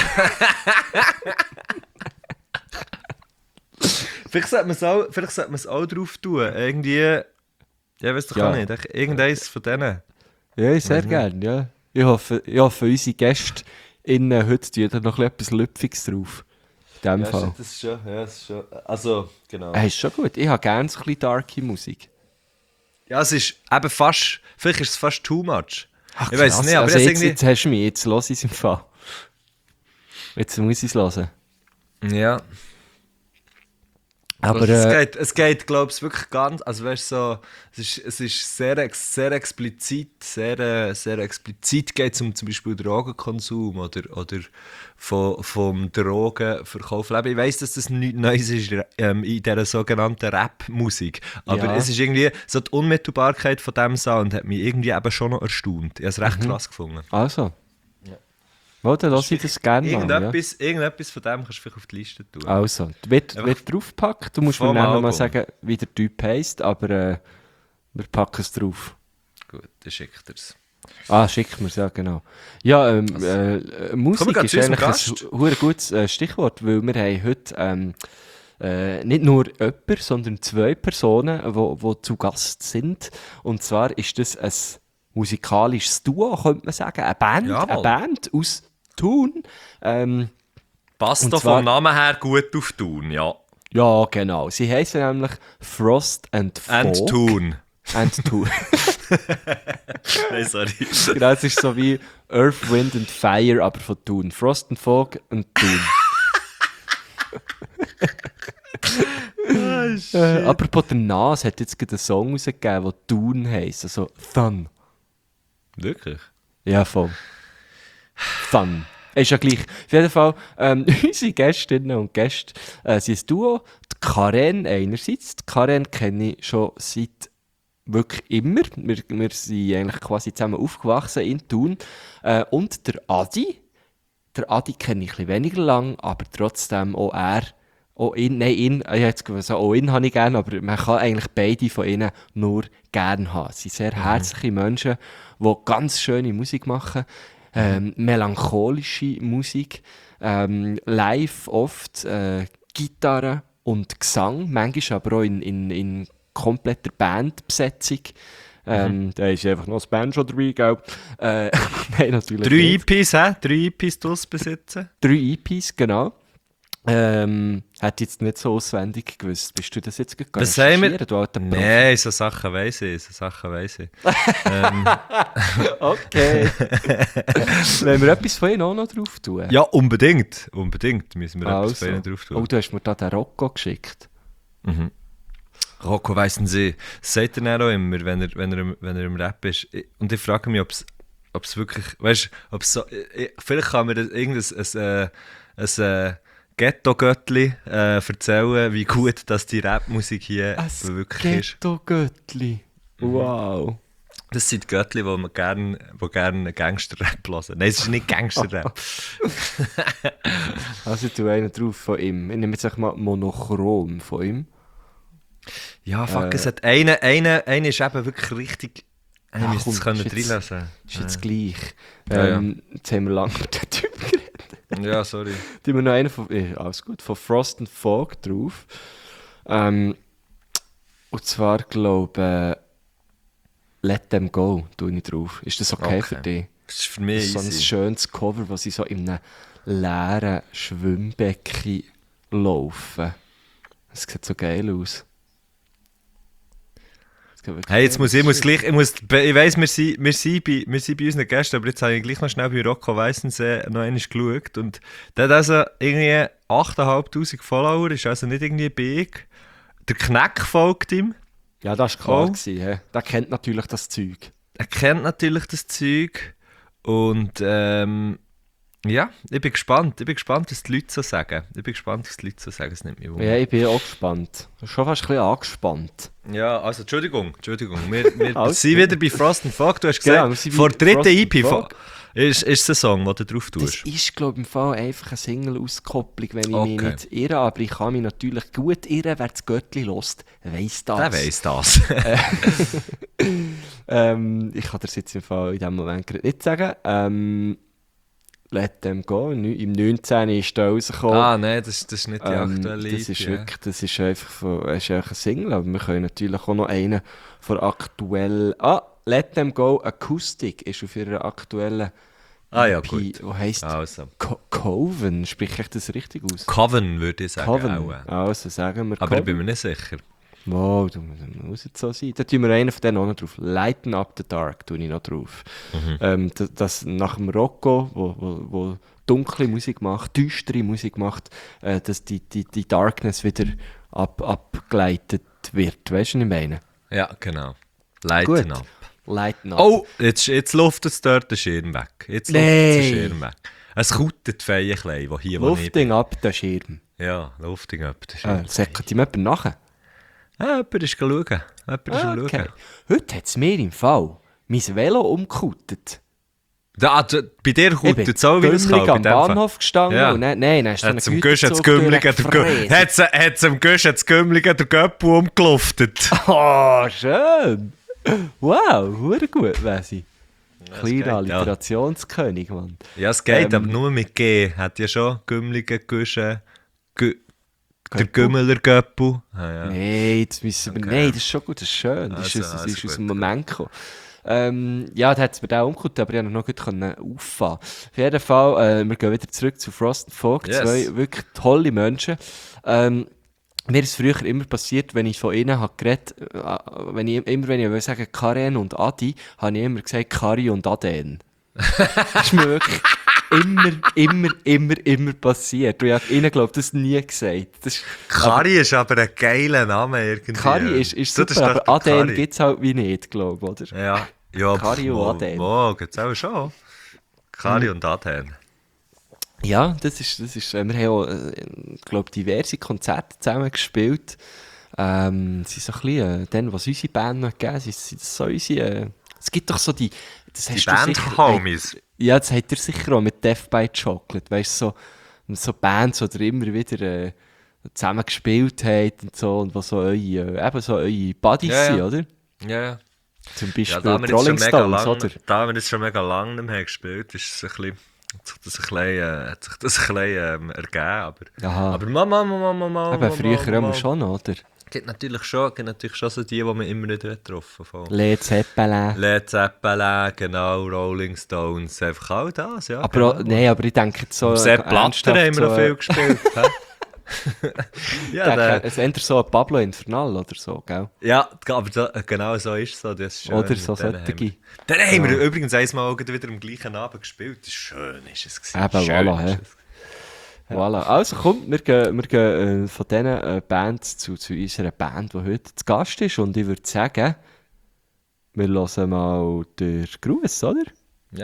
Vielleicht sollte man es auch drauf tun. Irgendwie... Ja, weißt du Ja. auch nicht. Irgendeins von denen. Ja, sehr gerne, ja. Ich hoffe, unsere Gäste innen heute tun da noch etwas Lüpfiges drauf. In dem Fall. Das ist schon, also, genau. Ist schon gut. Ich habe gerne so ein bisschen darke Musik. Ja, es ist eben fast... Vielleicht ist es fast too much. Ach, Ich weiß krass. nicht, aber also das jetzt, irgendwie... jetzt hast du mich, jetzt lass ich es im Fall. Jetzt muss ich es hören. Ja. Aber Also es geht glaube ich, wirklich ganz, also weißt du, so, es ist sehr explizit, sehr explizit geht es um zum Beispiel Drogenkonsum oder vom Drogenverkauf. Ich weiss, dass das nichts Neues ist in dieser sogenannten Rap-Musik, aber Ja. es ist irgendwie, so die Unmittelbarkeit von diesem Sound hat mich irgendwie eben schon noch erstaunt. Ich habe es recht krass gefunden. also. Ja, dann lasse ich das gerne mal. Ja. Irgendetwas von dem kannst du vielleicht auf die Liste tun. Also, wird draufgepackt. Du musst mir Vom nachher mal Album. sagen, wie der Typ heisst, aber wir packen es drauf. Gut, dann schickt er es. Schick mir's, ja, genau. Ja, Musik Kommen wir ist zu unserem eigentlich Gast. ein verdammt gutes Stichwort, weil wir haben heute nicht nur jemanden, sondern 2 Personen, die zu Gast sind. Und zwar ist das ein musikalisches Duo, könnte man sagen. Jawohl. Eine Band aus Thun. Passt Und doch zwar- vom Namen her gut auf Thun, ja. Ja, genau. Sie heißen nämlich Frost and Folk. And Thun. And Thun. Nein, sorry. Genau, es ist so wie Earth, Wind and Fire, aber von Thun. Frost and Fog und Thun. Apropos der Nas hat jetzt gerade einen Song rausgegeben, der Thun heisst, also Thun. Wirklich? Ja, voll. Thun. Ist ja gleich. Auf jeden Fall, unsere Gästinnen und Gäste sind ein Duo. Die Karen einerseits. Die Karen kenne ich schon seit wirklich immer. Wir sind eigentlich quasi zusammen aufgewachsen in Thun. Und der Adi. Der Adi kenne ich ein bisschen weniger lang, aber trotzdem auch er. Auch ihn, ich hätte jetzt gesagt, auch ihn habe ich gerne, aber man kann eigentlich beide von ihnen nur gerne haben. Sie sind sehr herzliche Menschen, die ganz schöne Musik machen. Melancholische Musik. Live oft Gitarre und Gesang, manchmal aber auch in kompletter Bandbesetzung. Da ist einfach noch das Banjo dabei, gell? Nein, natürlich 3 nicht. EPs, hä? 3 EPs draus besitzen? 3 EPs, genau. Hätte jetzt nicht so auswendig gewusst. Bist du das jetzt gegangen? Was haben wir? Du alter Profi. Nein, so Sachen weiss ich. Okay. Wollen wir etwas von ihnen auch noch drauf tun? Ja, unbedingt. Unbedingt müssen wir etwas Also. von ihnen drauf tun. Oh, du hast mir da den Rocco geschickt. Rocco Weissensee. Das sagt er dann auch immer, wenn er im Rap ist. Und ich frage mich, ob es wirklich, weißt du, ob es so, vielleicht kann mir das irgendein ein Ghetto-Göttli erzählen, wie gut dass die Rapmusik hier wirklich ist. Ghetto-Göttli. Wow. Das sind die Göttli, die gerne Gangster-Rap hören. Nein, es ist nicht Gangster-Rap. Also ich tue einen drauf von ihm. Ich nehme jetzt einfach mal Monochrom von ihm. Ja, fuck, es hat einer ist eben wirklich richtig. Ich Ja, müsste es komm, können ist jetzt- reinlassen. Ist jetzt gleich. Ja. Jetzt haben wir lange mit dem Typ geredet. Ja, sorry. Tun wir noch einen von, alles gut, von Frost and Fog drauf. Und zwar, glaube ich, Let Them Go tue ich drauf. Ist das okay für dich? Das ist für Das mich ist so ein easy. schönes Cover, wo sie so in einem leeren Schwimmbecken laufen. Das sieht so geil aus. Das sieht wirklich Hey, jetzt geil muss ich aus. ich weiss, wir sind bei unseren Gästen, aber jetzt habe ich gleich noch schnell bei Rocco Weissensee noch einmal geschaut und der hat also irgendwie 8'500 Follower, ist also nicht irgendwie big. Der Kneck folgt ihm, Ja, das war klar. Oh. He? Der kennt natürlich das Zeug. er kennt natürlich das Zeug und ja, ich bin gespannt, was die Leute so sagen. Es nimmt mich wunder. Ja, ich bin auch gespannt. Schon fast ein bisschen angespannt. Ja, also Entschuldigung. Wir Alles sind gut. wieder bei Frost and Fog. Du hast Genau, wir gesagt, sind vor bei der dritten Frost and EP Fog. ist es ein Song, den du drauf Das tust. ist, glaube ich, im Fall einfach eine Single-Auskopplung, wenn ich mich Okay. nicht irre. Aber ich kann mich natürlich gut irren. Wer das Göttli hört, weiss das. Der weiss das. Ich kann das jetzt im Fall in diesem Moment gerade nicht sagen. Let Them Go. Im 19. ist da rausgekommen. Nein, das ist nicht die aktuelle Das ist EP, wirklich, das ist einfach ein Single, aber wir können natürlich auch noch einen von aktuell. Let Them Go Acoustic ist auf ihrer aktuellen ja, EP, gut. wo heisst Also. Coven, spreche ich das richtig aus? Coven würde ich sagen. Coven. Auch. Also sagen wir Aber ich Coven. bin mir nicht sicher. Wow, das muss jetzt so sein. Da tun wir einen von denen auch noch drauf. Lighten Up the Dark tue ich noch drauf. Das nach dem Rocco, wo dunkle Musik macht, düstere Musik macht, dass die Darkness wieder abgeleitet wird. Weißt du, was ich meine? Ja, genau. Leiten Gut. ab. Leiten ab. Oh, jetzt luftet es dort den Schirm weg. Jetzt luftet es den Schirm weg. Es kautet die Feienklei, die hier Lufting ab den Schirm. Ja, Lufting ab den Schirm. Säckert ihm jemand nachher? Ja, jemand ist schauen. Okay. Heute hat es mir im Fall mein Velo umgekautet. Bei dir kautet es auch wie ein Gümmelig Kalb. am Bahnhof gestanden. Ja. Und dann hast du Hat es am Güschen das Gümmlige der Göppel umgeluftet. Oh, schön. Wow, hure gut, Wesi. Das geht, Kleiner Alliterationskönig, Mann. Ja, es geht, aber nur mit G. Hat ja schon Gümmlige, Güschen, der Gümmeler Göppel. Ah, ja. Nein, das müssen wir. Okay. Nein, das ist schon gut, das ist schön. Das ist Also aus gut, dem Moment gekommen. Ja, da hat es mir auch umgekehrt, aber ich konnte noch gut auffahren. Auf jeden Fall, wir gehen wieder zurück zu Frost & Folk. Yes. Zwei wirklich tolle Menschen. Mir ist es früher immer passiert, wenn ich von ihnen habe geredet habe, wenn ich sagen Karen und Adi, habe ich immer gesagt Kari und Aden. Das ist mir wirklich immer passiert. Und ich habe ihnen, glaube ich, das nie gesagt. Kari ist aber ein geiler Name irgendwie. Kari ist Das super, doch aber der Aden Kari. gibt es halt wie nicht, glaube ich, oder? Ja, Kari und Aden. Gibt es auch schon. Kari und Aden. Ja, das ist wir haben auch, glaube diverse Konzerte zusammen gespielt. Sie sind so ein bisschen, dann, was unsere Band noch gegeben hat, sind so unsere, es gibt doch so die Die Band-Homies. Ja, das habt ihr sicher auch mit Death by Chocolate, weißt du, so Bands, die ihr immer wieder zusammen gespielt habt und so, und was so eure Buddies Ja, ja. sind, oder? Ja. Zum Ja, Beispiel da wir die jetzt Rolling schon mega Stones, lang, oder? da wir jetzt schon mega lange nicht mehr gespielt, ist es hat sich das ein bisschen ergeben. Aber Mama. Eben, früher immer schon, oder? Gibt natürlich schon so die man immer nicht getroffen hat. Led Zeppelin. Led Zeppelin, genau, Rolling Stones, einfach all das, ja. Aber, genau. nein, aber ich denke jetzt so... Sepp Blatter ernsthaft haben wir noch viel gespielt. hä? Ja, es ist eher so ein Pablo Infernal oder so, gell? ja, aber genau so ist es. So, das ist schön. Oder so Dann solche. Dann haben wir übrigens einmal wieder am gleichen Abend gespielt. Das ist schön, ist es gewesen. Eben, Schön voilà, ist hä? es. Voilà. Also komm, wir gehen von diesen Bands zu unserer Band, die heute zu Gast ist. Und ich würde sagen, wir hören mal den Gruß, oder? Ja.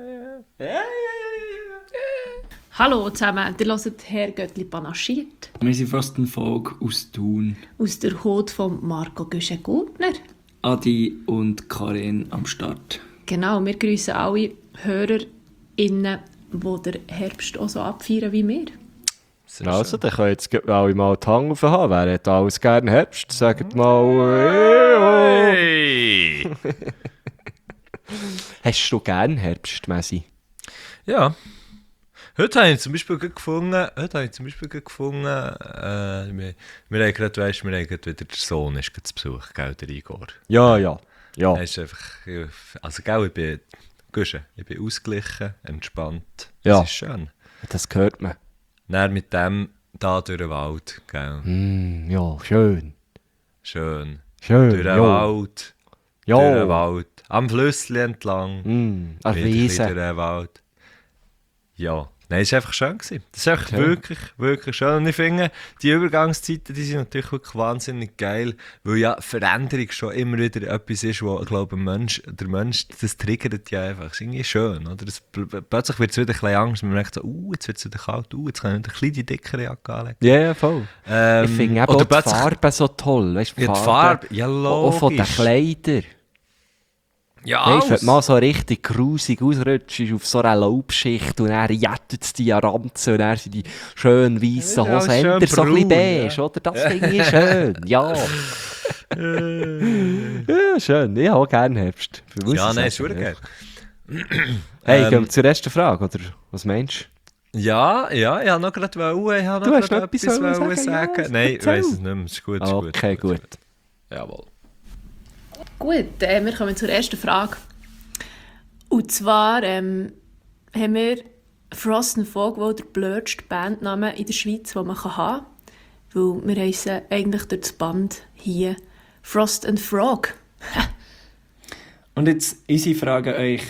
Hallo zusammen, ihr hört Herr Göttli panaschiert Wir sind Frost & Folk aus Thun. aus der Haut von Marco Güschen-Gurtner. Adi und Karen am Start. Genau, wir grüßen alle HörerInnen, die den Herbst auch so abfeiern wie wir. Sehr Also, schön. dann können jetzt alle mal die Hand aufhaben. Wer hat alles gerne Herbst? Sagt mal Hey! Hast du gerne Herbst, Messi? Ja. Heute habe ich zum Beispiel gefunden, wir haben gerade wieder der Sohn ist zu Besuch, gell, der Igor. Ja. Er ist einfach, also gell, ich bin ausgeglichen, entspannt. Ja. Das ist schön. Das hört man. Dann mit dem da durch den Wald, gell. Ja, schön. Schön. Schön, Durch den ja. Wald. Ja. Durch den Wald. Am Flüssli entlang. Eine Wieder ein bisschen Wiese. durch den Wald. Ja. Nein, es war einfach schön gewesen. Das ist echt Okay. wirklich schön. Und ich finde, die Übergangszeiten, die sind natürlich wirklich wahnsinnig geil, weil ja Veränderung schon immer wieder etwas ist, wo, ich glaube, der Mensch, das triggert ja einfach. Das ist irgendwie schön, oder? Plötzlich wird es wieder ein bisschen Angst, man merkt so, jetzt wird es wieder kalt, jetzt kann ich wieder ein bisschen die dickere Jacke anlegen. Ja, voll. Ich finde eben oder auch die plötzlich- Farbe so toll. Weißt, Ja, die Farbe, ja, auch von den logisch. Kleidern. Ja, Weißt du, wenn du mal so richtig grusig ausrutscht auf so einer Laubschicht und dann jettet es die Ranzen und dann sind die schön weißen Ja, Hosen schön so ein bisschen braun, beige, oder? Das finde ich schön, ja. Ja, schön. Ich habe auch gerne Herbst. Muss Ja, ich nein, ist sagen, wirklich ja. geil. Hey, gehen wir zur ersten Frage, oder? Was meinst du? Ja, ich habe noch gerade Du hast noch etwas wollen sagen? Ja, Nein, ich erzähl. weiss es nicht mehr. Ist gut, ist Okay, gut. Jawohl. Gut, wir kommen zur ersten Frage. Und zwar haben wir Frost & Folk wohl der blödste Bandname in der Schweiz, den man haben kann. Weil wir heissen eigentlich durch das Band hier Frost & Frog. Und jetzt unsere Frage an euch.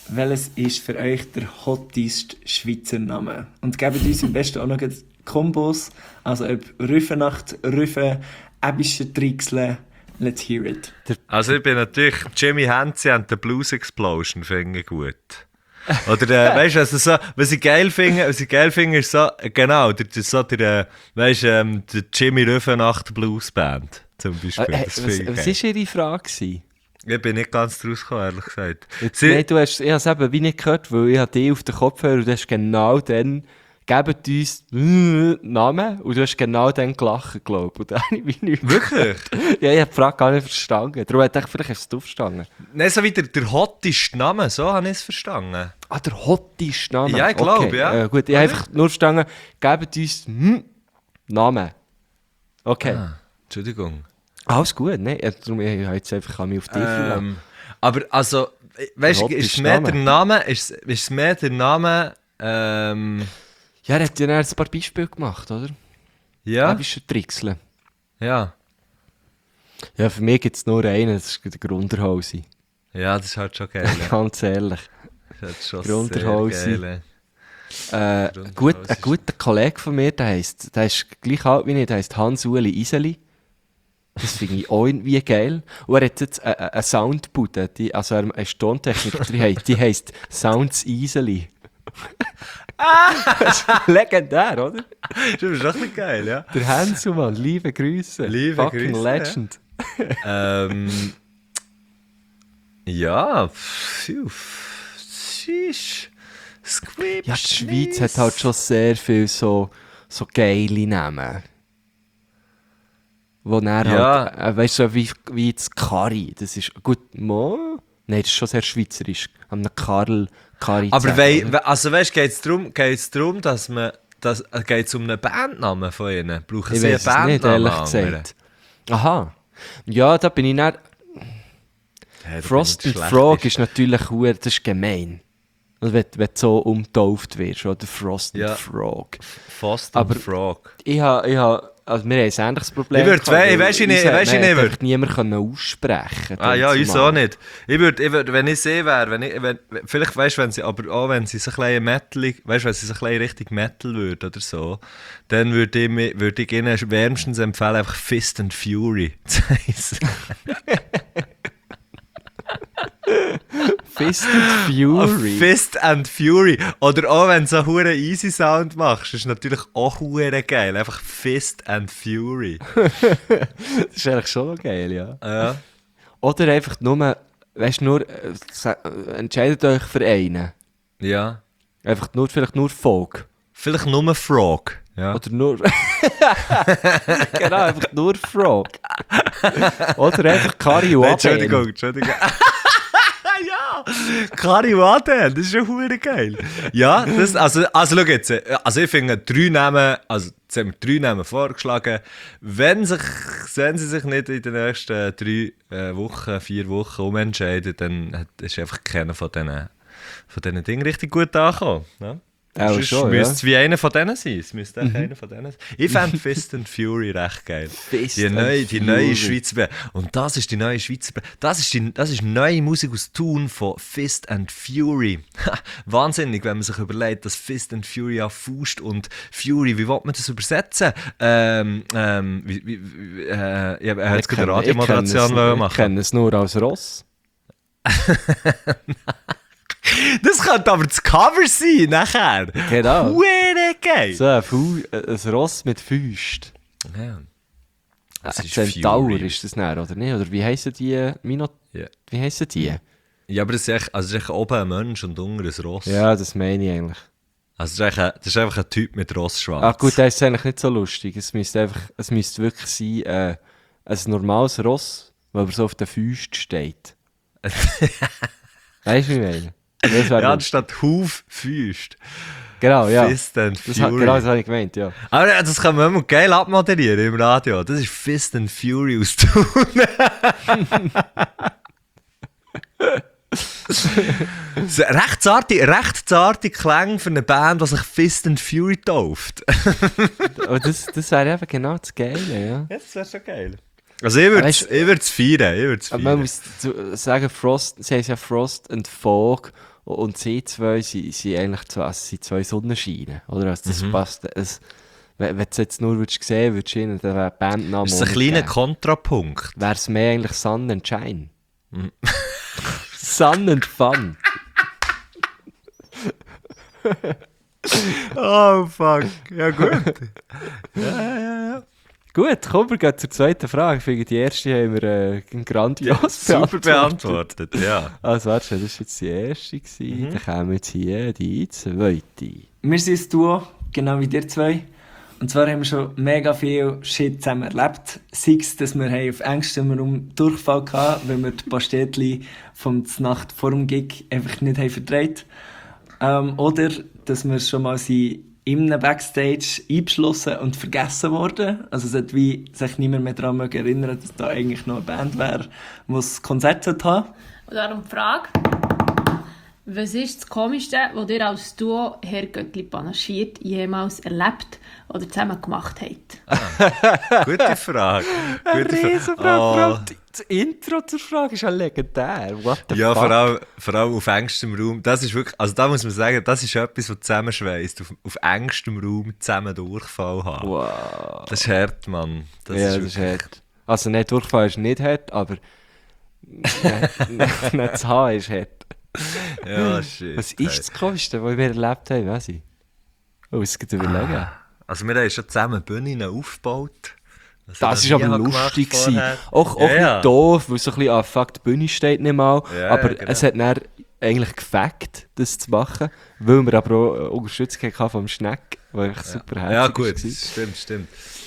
welches ist für euch der hotteste Schweizer Name? Und gebt uns am besten auch noch gleich Kombos, also ob Rüfenacht, Rüfe, Ebische Trixle, let's hear it. Also ich bin natürlich Jimmy Henze und der Blues Explosion finde ich gut. Oder weißt du, also so, was ich geil finde, ist so, genau, der Jimmy Rüfenacht Blues Band zum Beispiel. Das finde ich Was geil. war Ihre Frage? Gewesen? Ich bin nicht ganz draus gekommen, ehrlich gesagt. Nein, ich habe es eben wie nicht gehört, weil ich habe dich auf den Kopfhörer und du hast genau dann, gebt uns Namen und du hast genau dann gelacht, glaube ich. Und dann habe ich wie nicht Wirklich? Ja, ich habe die Frage gar nicht verstanden. Darum hätte ich gedacht, vielleicht hast du es verstanden. Nein, so wie der hotteste Name, so habe ich es verstanden. Ah, der hotteste Name. Ja, ich glaube, okay. ja. Gut, ich habe einfach nur verstanden, gebt uns Namen. Okay. Entschuldigung. Alles gut, ne? Darum ich habe jetzt einfach mich auf dich verlassen. Aber also, weißt du, Der ist hotteste mehr Name. der Name, ist mehr der Name, Ja, er hat ja dann ein paar Beispiele gemacht, oder? ja, Bist du Trixle? ja. Ja, für mich gibt es nur einen, das ist der Grunderhausi. Ja, das ist halt schon geil. Ja. Ganz ehrlich. Das ist schon Grunderhausi. sehr geil. Ein guter Kollege von mir, der ist gleich alt wie ich, der heisst Hans-Uli Iseli. Das finde ich auch irgendwie geil. Und er hat jetzt eine Soundbude, also eine Tontechnik, die heisst Sounds Iseli. Das ist legendär, oder? Das ist doch nicht geil, ja. Der Hansu, Mann, liebe Grüße. Liebe Fucking Grüße, Legend. Ja, pfiuh. Sheesh. Squib. Ja, die Schweiz hat halt schon sehr viel so geile Namen. Wo dann Ja. halt, weißt du, so wie das Kari, das ist, gut, nein, das ist schon sehr schweizerisch, an einem Kari Aber zu sagen, oder? also weißt du, geht es darum, dass man, geht es um einen Bandnamen von ihnen? Brauchen Ich sie einen weiß es nicht, Bandnamen? ehrlich gesagt. Aha. Ja, da bin ich nicht. Frost and Frog ist natürlich das ist gemein. Also wenn du so umgetauft wirst, oder Frost and Ja. Frog. Fast Aber- and Frog. Also wir haben ein ähnliches Problem. Ich würd- gehabt, weil weisst du nicht, uns weisst du hat nicht, einfach niemand können aussprechen. Ah ja, uns zumal. auch nicht. Ich würd, wenn ich sie wäre, vielleicht weißt du, wenn sie, aber auch wenn sie so ein bisschen Metal, weißt du, wenn sie so ein bisschen richtig Metal würde oder so, dann würde ich ihnen wärmstens empfehlen, einfach Fist and Fury zu heißen. Fist and Fury. Fist and Fury. Oder auch wenn du so einen hure easy Sound machst, ist natürlich auch hure geil. Einfach Fist and Fury. Das ist eigentlich schon noch geil, ja. Ja. Oder einfach nur, weißt du, entscheidet euch für einen. Ja. Vielleicht nur Folk. Vielleicht nur Frog. Ja. Oder nur. Genau, einfach nur Frog. Oder einfach Kari Nein, Waden. Entschuldigung. Ja, Kariwade, das ist schon hure geil. Ja, das, also schau jetzt, also ich finde drei Namen, also jetzt haben wir 3 Namen vorgeschlagen. Wenn sie sich nicht in den nächsten 4 Wochen umentscheiden, dann ist einfach keiner von diesen Dingen richtig gut angekommen. Ne? Auch Sonst schon, müsste ja. es wie einer von denen sein. Es müsste echt einer von denen sein. Ich fände Fist and Fury recht geil. Fist Die and neue Fury. Schweizer Band. Und das ist die neue Schweizer Band. Das ist neue Musik aus Thun von Fist and Fury. Ha, wahnsinnig, wenn man sich überlegt, dass Fist and Fury auf Faust und Fury, wie will man das übersetzen? Ich habe jetzt gerade eine Radiomoderation Ich machen. kenne es nur als Ross. Das könnte aber das Cover sein, nachher. Genau. Huere geil. So ein Ross mit Füßen. Ja. Das Ein ist Centaur Fury. ist das dann, oder nicht? Oder wie heissen die? Ja. Wie heissen die? Ja, aber das ist echt oben ein Mensch und unten ein Ross. Ja, das meine ich eigentlich. Also das ist einfach ein Typ mit Rossschwanz. Ach gut, das ist eigentlich nicht so lustig. Es müsste wirklich sein, ein normales Ross, weil er so auf den Füßen steht. Weißt du, wie ich meine? Das wäre Ja, lustig. anstatt Huf, Füßt. Genau, ja. Fist and Das Fury. genau das habe ich gemeint, ja. Aber das kann man immer geil abmoderieren im Radio. Das ist Fist and Fury aus Thun. So, recht zarte Klänge für eine Band, die sich Fist and Fury tauft. Aber das wäre eben genau das Geile, ja. Das wäre schon geil. Also ich würde Weißt- es feiern. Aber man muss sagen, sie heißt ja Frost and Fog Und sie zwei sind eigentlich zwei Sonnenscheine. Oder? Also das passt. Wenn du es jetzt nur sehen würdest, dann wäre die Bandname. Das ist ein kleiner Kontrapunkt. Wäre es mehr eigentlich Sun and Shine. Sun and Fun. Oh, fuck. Ja, gut. Gut, kommen wir gleich zur zweiten Frage. Ich finde, die erste haben wir grandios Super beantwortet, ja. Also, warte, das war jetzt die erste. Dann kommen jetzt hier die zweite. Wir sind ein Duo, genau wie ihr zwei. Und zwar haben wir schon mega viel Shit zusammen erlebt. Sei es, dass wir auf engstem Raum Durchfall hatten, weil wir die Pastetli vom Nacht vor dem Gig einfach nicht vertreibt. Oder, dass wir schon mal in einem Backstage eingeschlossen und vergessen worden. Also es hat wie sich niemand mehr daran erinnern, dass da eigentlich noch eine Band wäre, die das Konzert haben sollte. Und darum die Frage, was ist das Komischste, was ihr als Duo Herr Göttli panaschiert jemals erlebt oder zusammen gemacht habt? Gute Frage. Riesenfrage. Das Intro zur Frage ist ja legendär. What the Ja, fuck? vor allem auf engstem Raum. Das ist wirklich, also da muss man sagen, das ist etwas, was zusammenschweißt. Auf engstem Raum zusammen Durchfall haben. Wow. Das ist hart, Mann. Das ist hart. Also nicht Durchfall ist nicht hart, aber nicht zu haben ist hart. Ja, shit. Was ist das Komischste, was wir erlebt haben, weiss ich? Oh, es geht überlegen. Also wir haben schon zusammen Bühnen aufgebaut. Das war aber lustig. Auch Ja, ein bisschen doof, weil so ein bisschen, fuck, die Bühne steht nicht mal. Ja, aber genau. es hat dann eigentlich gefällt, das zu machen, weil wir aber auch Unterstützung hatten vom Schneck, was eigentlich super herzig Ja, gut, war. stimmt.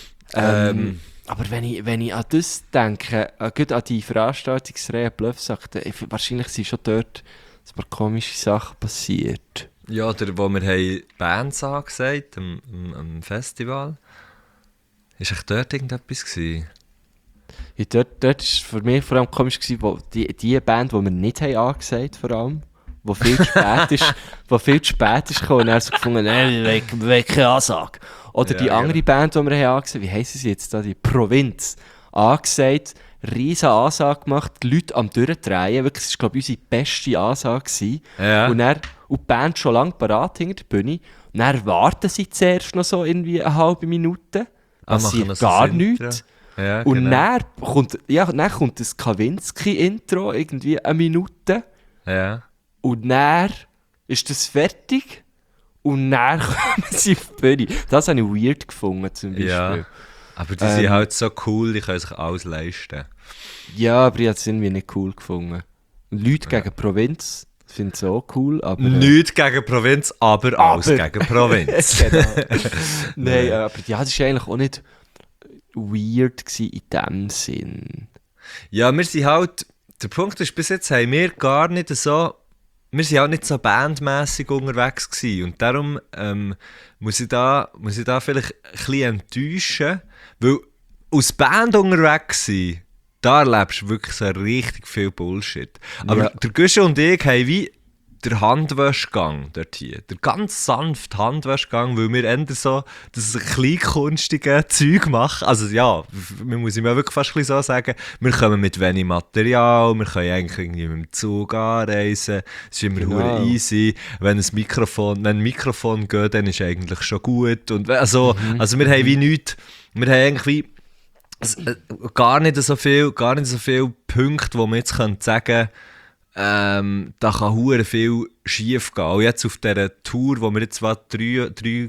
Aber wenn ich an das denke, gut an die Veranstaltungsreihe Bluffsack, wahrscheinlich sind schon dort ein paar komische Sachen passiert. Ja, wo wir haben Bands angesagt am Festival. Ist echt dort irgendetwas gewesen? Ja, dort war es für mich vor allem komisch, wo die Band, die wir nicht haben angesagt vor allem, wo viel zu spät ist, gekommen und er so gefunden, welche Ansage. Oder Ja, die andere genau. Band, die wir haben angesagt, wie heissen sie jetzt da, die Provinz, angesagt, riesen Ansage gemacht, die Leute am Durchdrehen, wirklich, das war glaube ich unsere beste Ansage gewesen. Ja. Und die Band schon lange parat hinter der Bühne, und dann warten sie zuerst noch so irgendwie eine halbe Minute, passiert machen so gar das Intro. nichts. Ja, Und genau. dann kommt das Kavinsky-Intro, irgendwie eine Minute. Ja. Und dann ist das fertig. Und dann kommen sie auf die Bühne. Das habe ich weird gefunden, zum Beispiel. Ja. Aber die sind halt so cool, die können sich alles leisten. Ja, aber ich habe es irgendwie nicht cool gefunden. Leute gegen Provinz, finde ich auch cool, aber... Nichts gegen Provinz, aber alles gegen Provinz. Genau. Nein, aber ja, das war eigentlich auch nicht weird gewesen in dem Sinn. Ja, wir sind halt, der Punkt ist, bis jetzt haben wir gar nicht so, wir sind halt nicht so bandmässig unterwegs gewesen und darum muss ich da vielleicht ein bisschen enttäuschen, weil aus Band unterwegs sein, da erlebst du wirklich so richtig viel Bullshit. Aber Ja. der Guschen und ich haben wie der Handwäschgang dort hier, der ganz sanfte Handwäschgang, weil wir eher so das kleinkunstige Zeug machen. Also ja, man muss ihm ja wirklich fast ein bisschen so sagen, wir kommen mit wenig Material, wir können eigentlich irgendwie mit dem Zug anreisen, es ist immer Genau. hure easy, wenn ein Mikrofon geht, dann ist eigentlich schon gut. Und also wir haben wie nichts, wir haben eigentlich wie gar nicht so viel Punkte, wo man jetzt sagen könnte, da kann hure viel schief gehen. Und jetzt auf dieser Tour, wo wir jetzt heute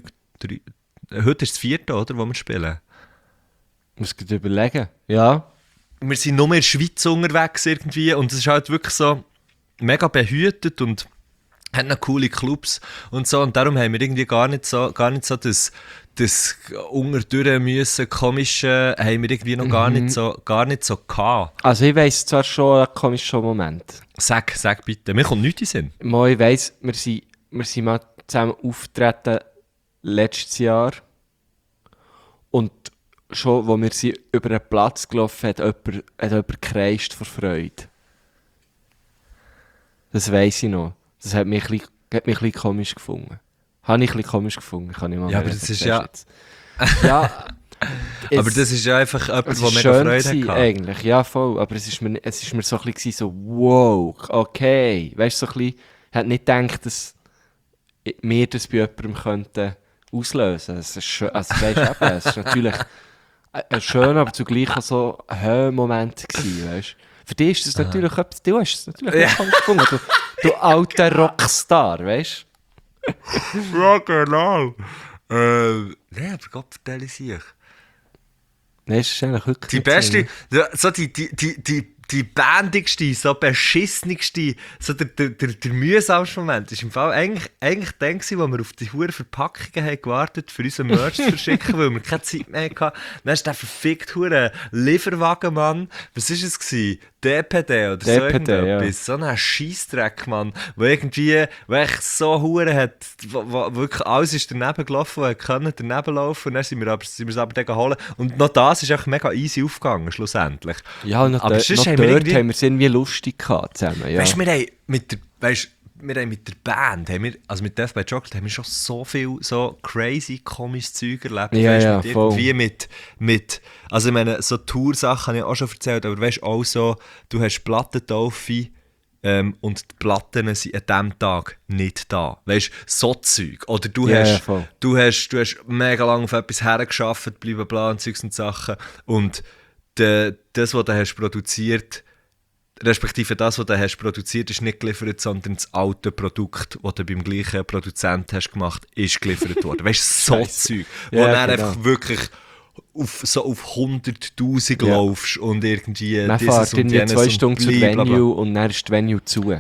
ist das 4., oder, wo wir spielen. Muss ich überlegen. Ja. Wir sind nur in der Schweiz unterwegs irgendwie und es ist halt wirklich so mega behütet und hat noch coole Clubs und so und darum haben wir irgendwie gar nicht so das unterdurch müssen komische haben wir irgendwie noch gar nicht so gehabt. Also ich weiss zwar schon einen komischen Moment. Sag bitte, mir kommt nichts in den Sinn. Mal, ich weiss, wir sind mal zusammen aufgetreten letztes Jahr. Und schon, als wir sind über einen Platz gelaufen hat jemand gekreischt vor Freude. Das weiss ich noch. Das hat mich ein bisschen komisch gefunden. Habe ich ein bisschen komisch gefunden, kann ich mal Ja, aber sagen. das ist ja- Ja, Aber das ist ja einfach etwas, es was ist mega schön Freude gewesen, hatte. eigentlich, ja voll, aber es ist mir so ein bisschen so, wow, okay, weißt du, so ein bisschen, hätte nicht gedacht, dass wir das bei jemandem könnten auslösen. Es ist schön, also weißt, eben, es ist natürlich ein schöner, aber zugleich auch so ein Höhemoment gewesen, weißt. Für dich ist das natürlich etwas, du hast es natürlich nicht gefunden, du alter Rockstar, weißt. Ja, genau. Nein, aber Gott, vertelle ich sich. Nein, es ist eigentlich wirklich Die nicht beste, so. so die bandigste, so beschissenigste, so der mühsamste Moment ist im Fall eigentlich der gewesen, wo wir auf die hohen Verpackungen haben gewartet für unseren Merch zu verschicken, weil wir keine Zeit mehr hatten. Dann ist der verfickt hure Lieferwagen, Mann. Was war es gewesen? DPD oder so irgendetwas. So ein Scheissdreck, Mann. Wo irgendwie, wo echt so hure hat, wo wirklich alles ist daneben gelaufen, wo er können daneben laufen. Und dann sind wir es aber dann geholt. Und noch das ist echt mega easy aufgegangen, schlussendlich. Ja, und Aber sonst noch haben wir dort irgendwie- haben wir es irgendwie lustig gehabt zusammen. Ja. Weißt du, wir haben mit der Band, also mit Death by Chocolate, haben wir schon so viel so crazy, komisches Zeug erlebt. Ja, Weisst, ja, mit voll. irgendwie mit, also ich meine, so Toursachen habe ich auch schon erzählt, aber weißt du, auch so, du hast Plattentaufe und die Platten sind an diesem Tag nicht da. Weißt du, so Zeug. Oder du Ja, ja, hast, voll. du hast mega lange auf etwas hergeschafft, bla bla und Zeugs und Sachen. Und das, was du hast produziert, respektive das, was du hast produziert, ist nicht geliefert, sondern das alte Produkt, das du beim gleichen Produzent hast gemacht, ist geliefert worden. Weißt du, so Scheisse. Zeug, wo Ja, du dann genau. einfach wirklich auf 100'000 Ja. laufst und irgendwie Man dieses fährt und irgendwie jenes 2 und Stunden zur bla, bla, bla. Venue und dann ist die Venue zu.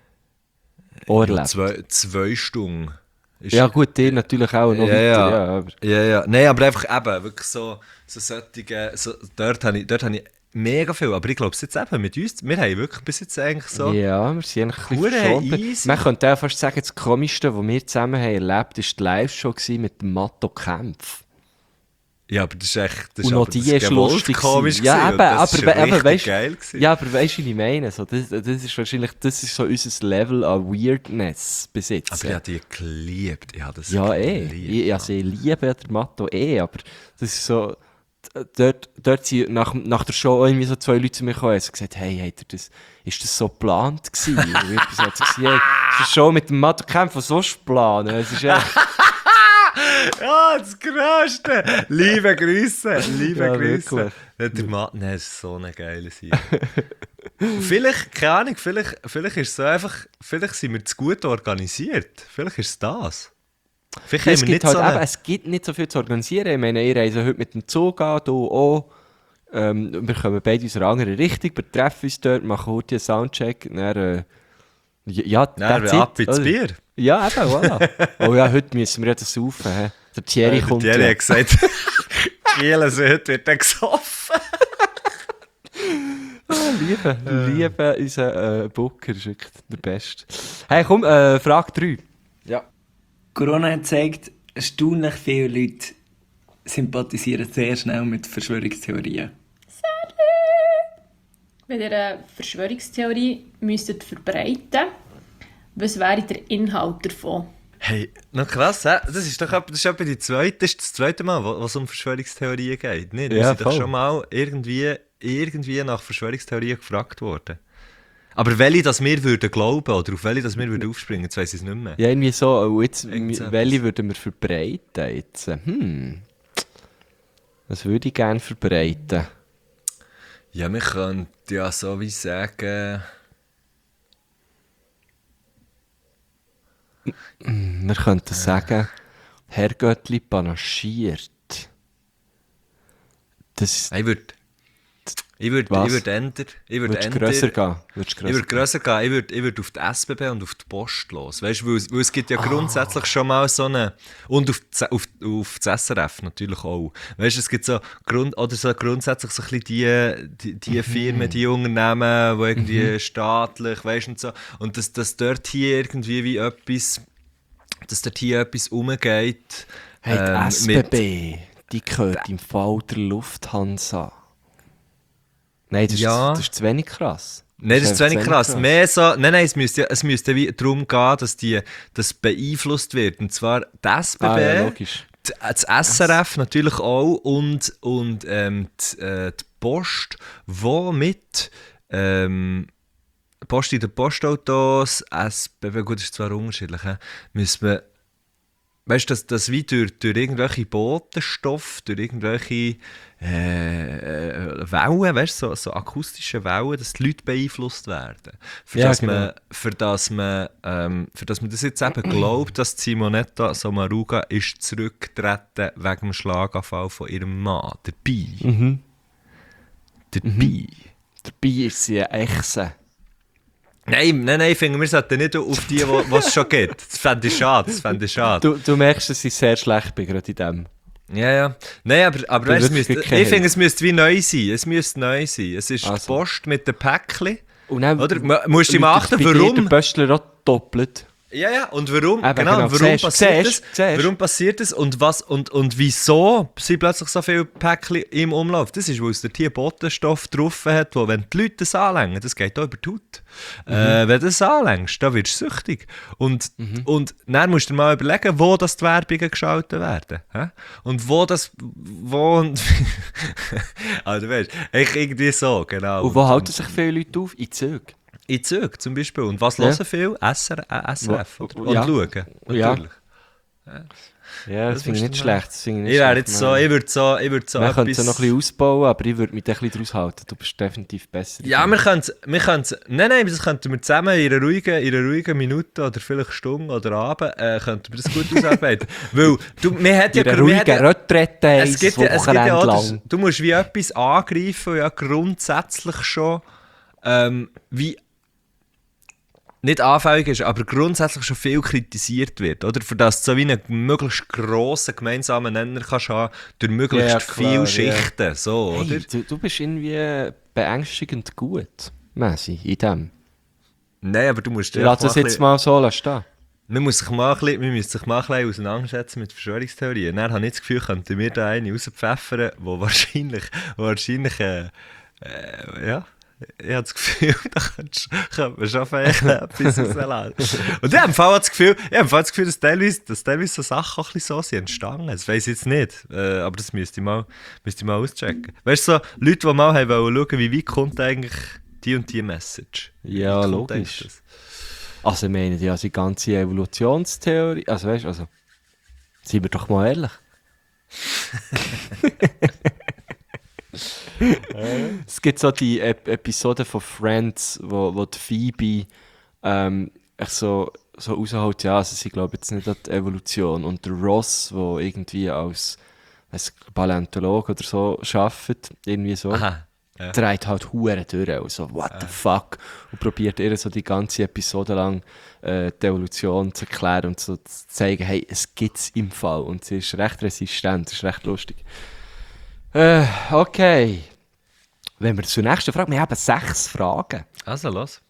Auch Ja, erlebt. zwei Stunden. Ist- Ja gut, dir natürlich auch noch Ja, weiter. ja. Ja, aber Ja. Nein, aber einfach eben, wirklich so solche, dort habe ich mega viel, aber ich glaube es jetzt eben mit uns, wir haben wirklich bis jetzt eigentlich so... ja, wir sind eigentlich ein Hure bisschen verschont. easy. Man könnte auch fast sagen, das Komischste, was wir zusammen haben erlebt, war die Live-Show mit dem Matto Kempf. Ja, aber das ist echt... Das Und ist noch aber die das ist gewollt lustig komisch gewesen. Ja, gewesen, eben, und das ist aber ja richtig weißt, geil gewesen. ja, aber weißt du, wie ich meine? So, das ist wahrscheinlich, das ist so unser Level an Weirdness bis jetzt. Aber ich habe die geliebt. Ich habe das Ja, geliebt. Also ich liebe ja den Matto aber das ist so, dort sind nach der Show irgendwie so 2 Leute zu mir gekommen und haben gesagt, hey, ist das so geplant gewesen? Und ich habe gesagt, hey, ist eine Show mit dem Matto Kempf, was sollst du planen? Es ist echt, Ja, das Größte! Liebe Grüße, liebe Ja, Grüße. wirklich. Der Mann, das ist so eine geile Sache. Vielleicht, keine Ahnung, vielleicht ist es so einfach, vielleicht sind wir zu gut organisiert. Vielleicht ist es das. Vielleicht haben es wir gibt nicht halt so eben, eine... es gibt nicht so viel zu organisieren. Ich meine, ihr reist heute mit dem Zug an, du auch. Wir kommen beide aus einer anderen Richtung, wir treffen uns dort, machen heute einen Soundcheck, dann, ja, Nein, that's ab it, ins oder? Bier. Ja, eben, voilà. Oh ja, heute müssen wir ja das saufen. He? Der Thierry kommt. Thierry Ja. hat gesagt, Kiel, so heute wird dann gesoffen. Liebe unseren Booker, ist wirklich der Beste. Hey, komm, Frage 3. Ja. Corona hat gezeigt, erstaunlich viele Leute sympathisieren sehr schnell mit Verschwörungstheorien. Wenn ihr eine Verschwörungstheorie müsstet verbreiten, was wäre der Inhalt davon? Hey, noch krass, hä? Das ist doch das ist das zweite Mal, wo es um Verschwörungstheorien geht. Nicht? Wir Ja, sind doch voll. schon mal irgendwie nach Verschwörungstheorien gefragt worden. Aber welche das wir würden glauben oder auf welche das wir würden aufspringen, jetzt weiss ich es nicht mehr. Ja, irgendwie so, und jetzt, Irgendetwas. welche würden wir verbreiten? Jetzt, was würde ich gerne verbreiten? Ja, wir könnten ja so wie sagen... Wir könnten sagen, Herr Göttli panaschiert. Das Ich würde Was? ändern. grösser gehen. Ich würde grösser gehen, ich würde auf die SBB und auf die Post los. Weißt du, weil es gibt ja grundsätzlich schon mal so eine. Und auf das SRF natürlich auch. Weißt du, es gibt so, grundsätzlich so ein bisschen die Firmen, die Unternehmen, die irgendwie staatlich, weißt du, und so. Und dass dort hier irgendwie wie etwas. Dass dort hier etwas umgeht. Hey, die mit- SBB, die gehört im Fall der Lufthansa. Nein, das, Ja. das ist zu wenig krass. Nein, das ist zu wenig einfach krass. Mehr so, nein, es müsste wie darum gehen, dass das beeinflusst wird. Und zwar die SBB, Ja, logisch. das SRF natürlich auch und die Post, wo mit Post in den Postautos, SBB, gut, das ist zwar unterschiedlich, müssen wir, weißt du, dass wie durch irgendwelche Botenstoffe, durch irgendwelche Wellen, weißt du, so akustische Wellen, dass die Leute beeinflusst werden. Für das man das jetzt eben glaubt, dass Simonetta Sommaruga ist zurückgetreten wegen dem Schlaganfall von ihrem Mann, der Bi. Der Bi. Dabei ist sie eine Echse. Nein, ich finde, wir sollten nicht auf die es schon gibt. Das fände ich schade. Du merkst, dass ich sehr schlecht bin, gerade in dem. Ja. Nein, aber weißt, ich finde, es müsste wie neu sein. Es müsste neu sein. Es ist die Post mit den Päckchen. Und dann Oder? Musst du mal achten, bei dir warum... der Böstler auch doppelt. Ja, und warum? Eben, Warum Siehst, passiert das? siehst. Warum passiert das? Und wieso sind plötzlich so viele Päckchen im Umlauf? Das ist, weil es dort hier Botenstoff drauf hat, wo, wenn die Leute das anlängen, das geht auch über die Haut. Wenn du das anlängst, dann wirst du süchtig. Und dann musst du dir mal überlegen, wo das die Werbungen geschaltet werden. Hä? Und also du weißt, irgendwie so, genau. Und wo halten sich viele Leute auf? In Zügen. In Zügen zum Beispiel. Und was hören viel? SRF. Und schauen. Natürlich. Ja, das finde ich nicht musst du schlecht. Das finde ich nicht Ich wäre schlecht. jetzt so, ich würde so Man könnte es etwas... noch ein bisschen ausbauen, aber ich würde mich da ein bisschen draus halten. Du bist definitiv besser. Ja, wir können es... Nein, das könnten wir zusammen in einer ruhigen Minute oder vielleicht Stunde oder Abend könnten wir das gut ausarbeiten. Weil, wir hätten in einer ruhigen Retrette es gibt ja auch, lang. du musst wie etwas angreifen, ja grundsätzlich schon wie nicht anfällig ist, aber grundsätzlich schon viel kritisiert wird, oder? Für das du so wie einen möglichst grossen gemeinsamen Nenner kannst haben, durch möglichst viele Schichten, so, oder? Hey, du bist irgendwie beängstigend gut, Messi, in dem. Nein, aber du musst... Ich lasse das jetzt mal so stehen. Man müsste sich mal ein bisschen auseinandersetzen mit Verschwörungstheorien. Dann habe ich das Gefühl, könnten wir da eine rauspfeffern, wo wahrscheinlich ja... Ich habe das Gefühl, da könnte man schon vielleicht etwas rauslassen. Und ich habe im Fall das Gefühl, dass teilweise so Sachen auch ein bisschen so sind entstanden. Das weiss ich jetzt nicht, aber das müsste ich mal auschecken. Weißt du, so Leute, die mal schauen wollten, wie weit kommt eigentlich die und die Message? Ja, logisch. Also ich meine, ja, die ganze Evolutionstheorie, also weißt du, seien wir doch mal ehrlich. Es gibt so die Episode von Friends, wo die Phoebe so rausholt, ja, also sie glauben jetzt nicht an die Evolution. Und der Ross, der irgendwie als Paläontologe oder so arbeitet, irgendwie so, dreht halt Huren durch und so, what the fuck? Und probiert ihr so die ganze Episode lang die Evolution zu erklären und so zu zeigen, hey, es gibt's im Fall. Und sie ist recht resistent, das ist recht lustig. Okay. Wenn wir zur nächsten Frage, wir haben 6 Fragen. Also, los.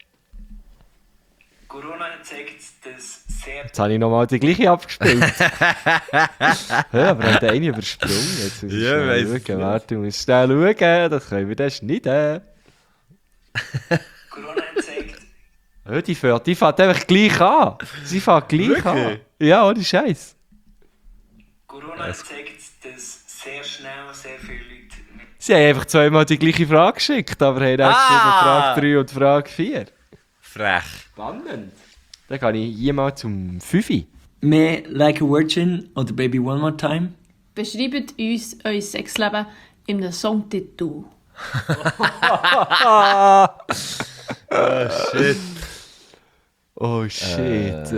Corona zeigt das sehr... Jetzt habe ich nochmal die gleiche abgespielt. Ja, aber hat eine übersprungen. Jetzt muss ich schnell schauen. Warte, ich muss schnell schauen. Das können wir dann schneiden. Corona zeigt... Ja, die fängt einfach gleich an. Sie fängt gleich an. Ja, ohne Scheiß. Corona zeigt, dass sehr schnell sehr viele Leute... Sie haben einfach zweimal die gleiche Frage geschickt, aber haben erst Frage 3 und Frage 4. Frech. Spannend. Dann gehe ich hier mal zum 5. Mehr Like a Virgin oder Baby One More Time? Beschreibt uns euer Sexleben in einem Songtitel. Shit. Oh shit.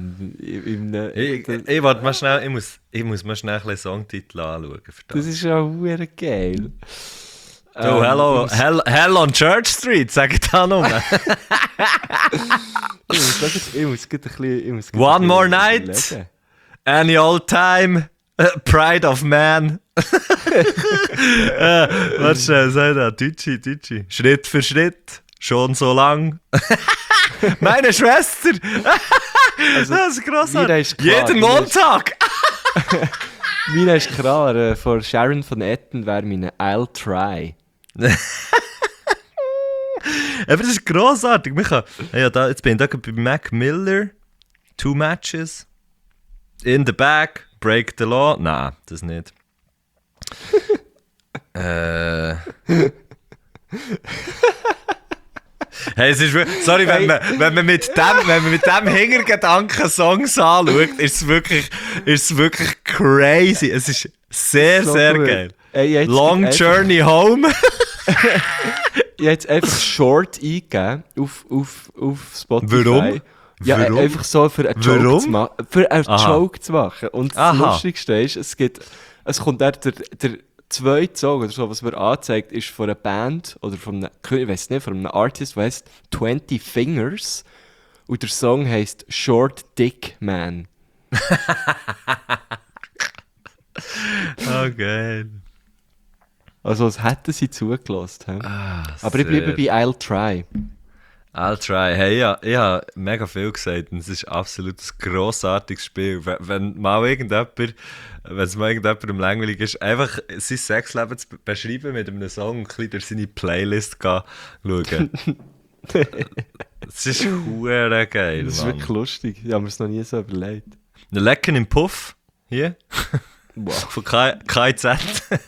Ich warte mal schnell, ich muss mal schnell ein bisschen Songtitel anschauen. Das ist ja verdammt geil. So, Hell on Church Street, sag ich da nur. Ich muss gleich ein bisschen... One More Night, Any Old Time, Pride of Man. Was schnell, sag da, Deutsche. Schritt für Schritt, schon so lang. Meine Schwester! Also, das ist grossartig. Klar, jeden Montag! Meine ist klar, von Sharon von Etten wäre meine I'll Try. Aber das ist grossartig. Jetzt bin ich da bei Mac Miller. 2 Matches. In the Back. Break the Law. Nein, das nicht. Hey, es ist wirklich, sorry, wenn man mit dem Hintergedanken Songs anschaut, ist es wirklich crazy. Es ist sehr, So sehr gut. geil. Ey, jetzt Long einfach- Journey Home. Ich habe jetzt einfach Short eingegeben auf Spotify. Warum? Ja, Warum? einfach so für einen Warum? Joke zu machen. Für einen Aha. Joke zu machen. Und das Aha. Lustigste ist, es kommt der zweite Song oder so, was mir anzeigt, ist von einer Band oder von einem, ich weiß nicht, von einem Artist, der heißt 20 Fingers. Und der Song heisst Short Dick Man. Oh, geil. Also, als hätten sie zugelassen. Aber ich sehr. bleibe bei I'll Try. I'll try. Hey, ja, ich habe mega viel gesagt und es ist absolut ein grossartiges Spiel. Wenn es mal irgendjemandem langweilig ist, einfach sein Sexleben zu beschreiben mit einem Song und ein bisschen durch seine Playlist schauen. Das ist hure geil, Das ist Mann. wirklich lustig. Ich habe mir es noch nie so überlegt. Ein Lecken im Puff, hier, Wow. von KZ.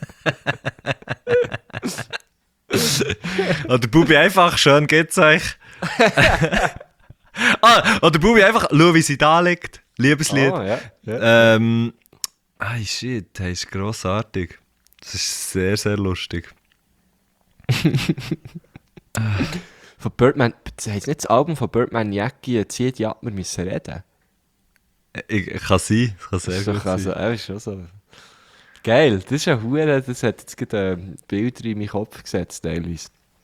Oder Bubi einfach, schön geht's euch. Oder Bubi einfach, schau wie sie da liegt. Liebeslied. Ah, ja. Shit, das ist grossartig. Das ist sehr, sehr lustig. Von Birdman, heisst nicht das Album von Birdman Jackie, zieht ja, wir müssen reden. Kann sein, das kann sehr So gut kann sein. so, ist schon so. Geil, das ist ja Hure, das hat jetzt gerade Bilder in meinen Kopf gesetzt, teilweise.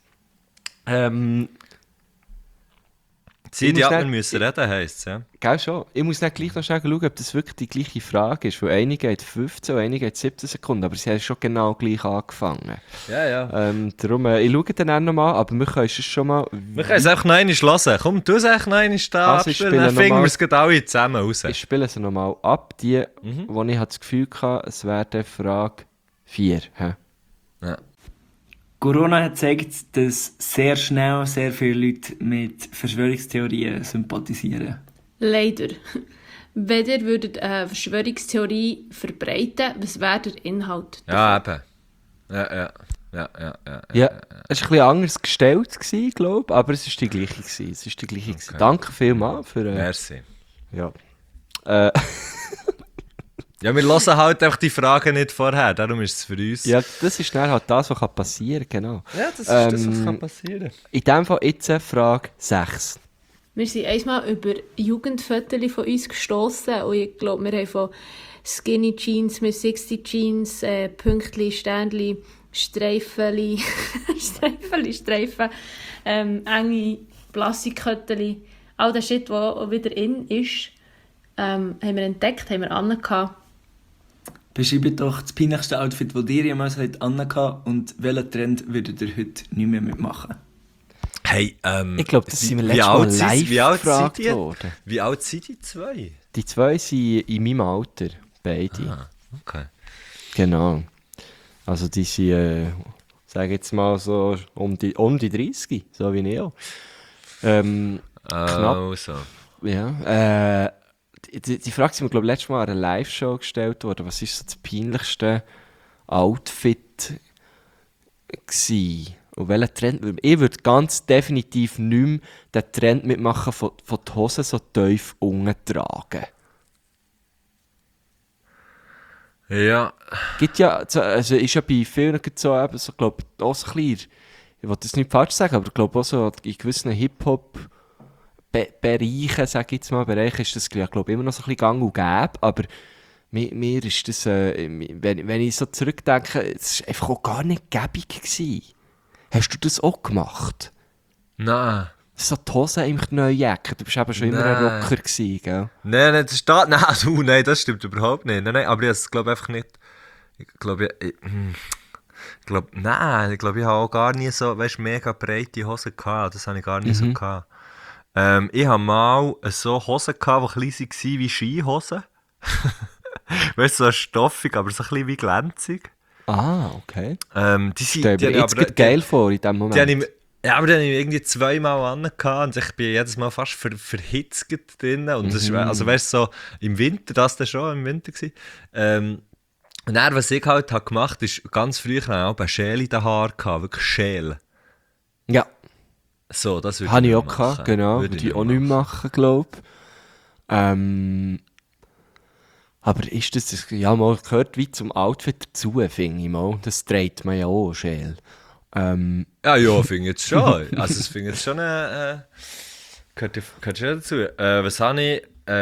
Sie, Ich die muss wir nicht- müssen reden, heisst es, ja. Gell schon? Ich muss nicht gleich noch schnell schauen, ob das wirklich die gleiche Frage ist, weil einige hat 15 und einige hat 17 Sekunden, aber sie haben schon genau gleich angefangen. Ja. Darum, ich schaue dann auch noch mal, aber wir können es schon mal... Wir können es einfach noch einmal hören. Komm, du es einfach noch einmal da Also, ich abspielen, spiele dann noch finden mal- wir es gerade alle zusammen raus. Ich spiele sie nochmal ab, die, wo ich das Gefühl hatte, es wäre die Frage 4. Hä? Ja. Corona hat gezeigt, dass sehr schnell sehr viele Leute mit Verschwörungstheorien sympathisieren. Leider. Wenn ihr würdet eine Verschwörungstheorie verbreiten, was wäre der Inhalt? Ja, eben. Ja. Ja, es war ein bisschen anders gestellt, glaube ich, aber es war die gleiche. Gewesen. Danke vielmals für... Merci. ja. Ja, wir hören halt einfach die Fragen nicht vorher, darum ist es für uns. Ja, das ist dann halt das, was passieren kann, genau. Ja, das ist das, was kann passieren. In dem Fall jetzt Frage 6. Wir sind einmal über Jugendfotos von uns gestossen und ich glaube, wir haben von Skinny Jeans mit 60 Jeans, Pünktli, Sternli, Streifeli, Streifen, enge Plastikkötteli, all der Shit, der wieder in ist, haben wir entdeckt, haben wir angehabt. Beschreibt doch das peinlichste Outfit, das ihr jemals angehabt und welchen Trend würdet ihr heute nicht mehr mitmachen? Hey, Ich glaube, das sind wir wie letztes Mal alt sind- live wie alt sind gefragt die? worden. Wie alt sind die zwei? Die zwei sind in meinem Alter, beide. Ah, okay. Genau. Also die sind, sage jetzt mal so, um die 30, so wie ich auch. Knapp. Also. Ja, die Frage ist mir, glaube ich, letztes Mal an einer Live-Show gestellt worden. Was ist so das peinlichste Outfit gewesen? Und welcher Trend? Ich würde ganz definitiv nicht mehr den Trend mitmachen, von die Hosen so tief unten tragen. Ja. Gibt ja, also ist ja bei vielen so, eben so, glaube ich, auch so ein bisschen, ich will das nicht falsch sagen, aber ich glaube auch so in gewissen Hip-Hop-Bereichen, sage ich jetzt mal, Bereichen ist das, glaube ich, immer noch so ein bisschen gang und gäbe, aber mir ist das, wenn ich so zurückdenke, es war einfach auch gar nicht gäbig gewesen. Hast du das auch gemacht? Nein. So die Hose im Knäujacke, du bist eben schon immer ein Nein. Rocker gewesen, gell? Nein, das steht. Nein, das stimmt überhaupt nicht. Nein, aber ich glaube einfach nicht. Ich glaube, ich habe auch gar nie so, weißt, mega breite Hosen gehabt. Das habe ich gar nie so gehabt. Ich habe mal so Hosen gehabt, die klein waren wie Skihosen. Weißt du, so stoffig, aber so ein bisschen wie glänzig. Ah, okay. Die Stell mir jetzt aber- gerade geil vor in dem Moment. Die habe ich, ja, aber die habe ich irgendwie zweimal angehabt und ich bin jedes Mal fast verhitzt drin. Und das ist, also weißt du, so im Winter, das war schon im Winter gewesen. Und dann, was ich halt habe gemacht habe, ist, ganz früh hatte ich auch eine Schäle in den Haaren, wirklich Schäle. Ja. So, das würde Habe ich nicht auch machen. gehabt, genau. Würde Würde ich auch nicht machen, glaube ich. Aber ist das, ja, mal gehört wie zum Outfit dazu, finde ich mal. Das trägt man ja auch, Schäl. Ja, finde ich jetzt schon. Also, es finde ich jetzt schon gehört schon dazu. Was habe ich?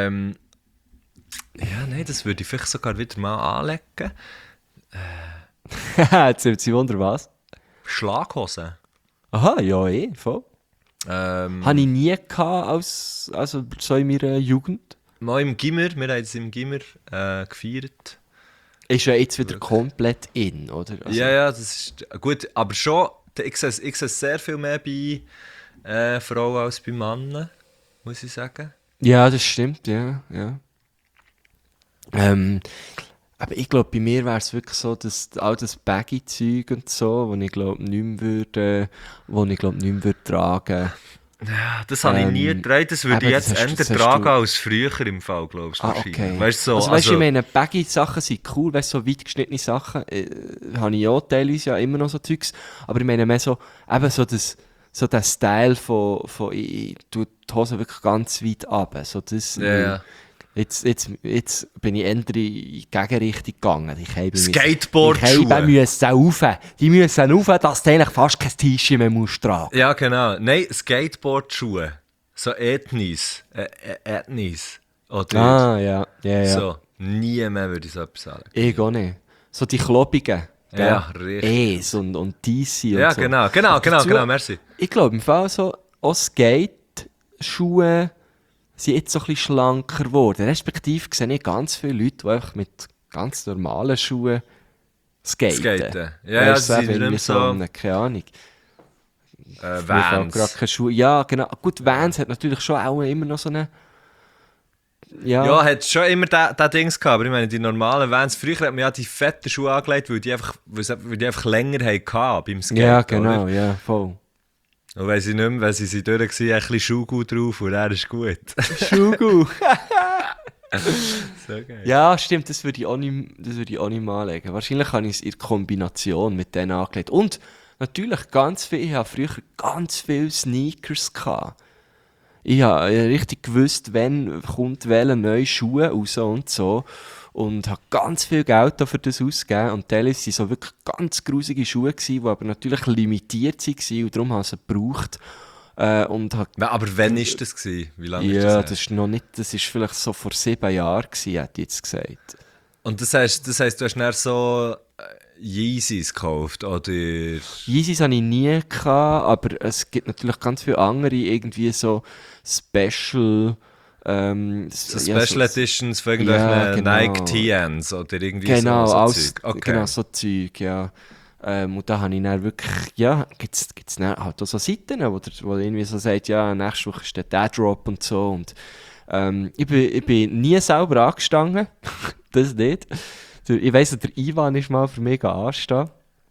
Ja, nein, das würde ich vielleicht sogar wieder mal anlegen. Jetzt nimmt sie Wunder, was? Schlaghosen. Aha, ja, voll. Habe ich nie gehabt, also so in meiner Jugend. Mal im Gimmer, wir haben es im Gimmer gefeiert. Ist ja jetzt wieder komplett in, oder? Also, Ja, das ist gut, aber schon, ich sehe es sehr viel mehr bei Frauen als bei Männern, muss ich sagen. ja, das stimmt, ja. Aber ich glaube, bei mir wäre es wirklich so, dass all das Baggy-Zeug und so, wo ich glaube nicht mehr würde tragen. Ja, das habe ich nie getragen, das würde ich eben, jetzt eher das hast tragen du- als früher im Fall, glaubst du, wahrscheinlich. Okay. Weißt du, so, also, weißt du, ich meine, Baggy-Sachen sind cool, weißt du, so weit geschnittene Sachen, habe ich auch teilweise ja immer noch so Zeugs, aber ich meine mehr so, eben so der Style von ich tue die Hose wirklich ganz weit runter, so das, Ja. Jetzt bin ich eher in die Gegenrichtung gegangen. Skateboard-Schuhe. müssen rauf. Die müssen rauf, dass du eigentlich fast kein T-Shirt mehr musst tragen. Ja, genau. Nein, Skateboard-Schuhe. So Ethnies. Oder Ja. so. Nie mehr würde ich so etwas sagen. Ich auch nicht. So die klobigen. gell? Ja, richtig. Es und DC und Ja, so. genau, Dazu- merci. Ich glaube im Fall so, auch Skate-Schuhe sind jetzt so ein bisschen schlanker geworden. Respektive sehe ich ganz viele Leute, die einfach mit ganz normalen Schuhen skaten. Ja, Weißt du, sie eben sind nicht irgendwie mehr so keine Ahnung. Mir fällt Vans. gerade keine Schuhe. Ja, genau. Gut, Vans hat natürlich schon auch immer noch so eine... Ja, hat schon immer das Dings gehabt, aber ich meine, die normalen Vans, früher hat man ja die fetten Schuhe angelegt, weil die einfach länger hatten beim Skate. Ja, genau, Oder? ja, voll. Und wenn sie nicht mehr, wenn sie durch waren, ein bisschen Schuhgut drauf und er ist gut. Schugu. So geil. Ja, stimmt, das würde ich auch nicht mal anlegen. Wahrscheinlich habe ich es in Kombination mit denen angelegt. Und natürlich ich habe früher ganz viele Sneakers gehabt. Ich habe richtig gewusst, wann kommt welcher neue Schuhe raus und so. Und habe ganz viel Geld dafür das ausgegeben. Und teilweise waren so wirklich ganz grusige Schuhe, die aber natürlich limitiert waren und darum habe ich sie gebraucht. Und habe Ja, aber wann war das? Wie lange ist ja, das? das ist noch nicht, das ist vielleicht so vor 7 Jahren gewesen, hätte ich jetzt gesagt. Und das heisst, du hast dann so Yeezys gekauft, oder? Yeezys hatte ich nie gehabt, aber es gibt natürlich ganz viele andere, irgendwie so Special, So Special Editions von irgendwelchen ja, genau. Nike TNs oder irgendwie genau, so alles, Zeug. Okay. genau, so Zeug, ja. Und da habe ich dann wirklich, ja, gibt's dann halt auch so Seiten, wo irgendwie so sagt, ja, nächste Woche ist der Drop und so. Und ich bin nie selber angestanden, das nicht. Ich weiss, der Ivan ist mal für mich anstehen.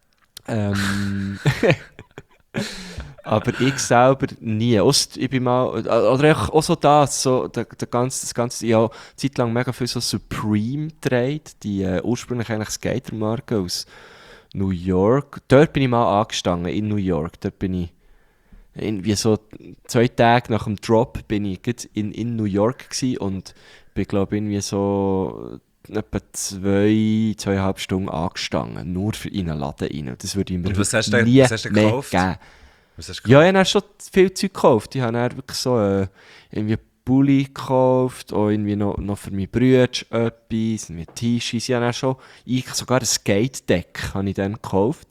Aber ich selber nie. Ich bin mal, oder auch so das ganze, ja, Zeit lang mega viel so Supreme getragen, die ursprünglich eigentlich Skatermarke aus New York. Dort bin ich mal angestanden, in New York. Dort bin ich, irgendwie so 2 Tage nach dem Drop bin ich in New York gewesen und bin, glaube ich, irgendwie so etwa 2,5 Stunden angestanden, nur für in einen Laden rein. Das würde ich mir Und was hast nie du mehr gekauft? geben. Was hast du Ja, ich habe dann schon viel Zeug gekauft. Ich habe dann wirklich so irgendwie Pulli gekauft, auch irgendwie noch für meine Brüder etwas, irgendwie T-Shirts. Ich habe dann schon sogar ein Skate-Deck habe ich dann gekauft.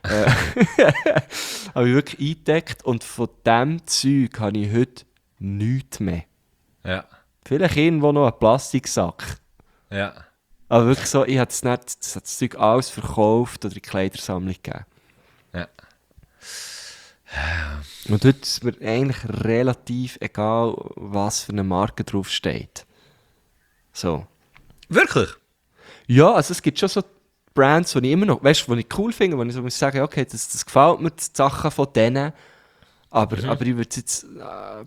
Habe ich wirklich eingedeckt und von diesem Zeug habe ich heute nichts mehr. Ja, Vielleicht irgendwo noch einen Plastiksack. ja. Aber wirklich so, ich habe das Zeug alles verkauft oder in die Kleidersammlung gegeben. Ja. Und heute ist mir eigentlich relativ egal, was für eine Marke drauf steht. So. Wirklich? Ja, also es gibt schon so Brands, die ich immer noch, weißt du, die ich cool finde, wo ich so muss sagen, okay, das gefällt mir, die Sachen von denen. Aber ich würde es jetzt,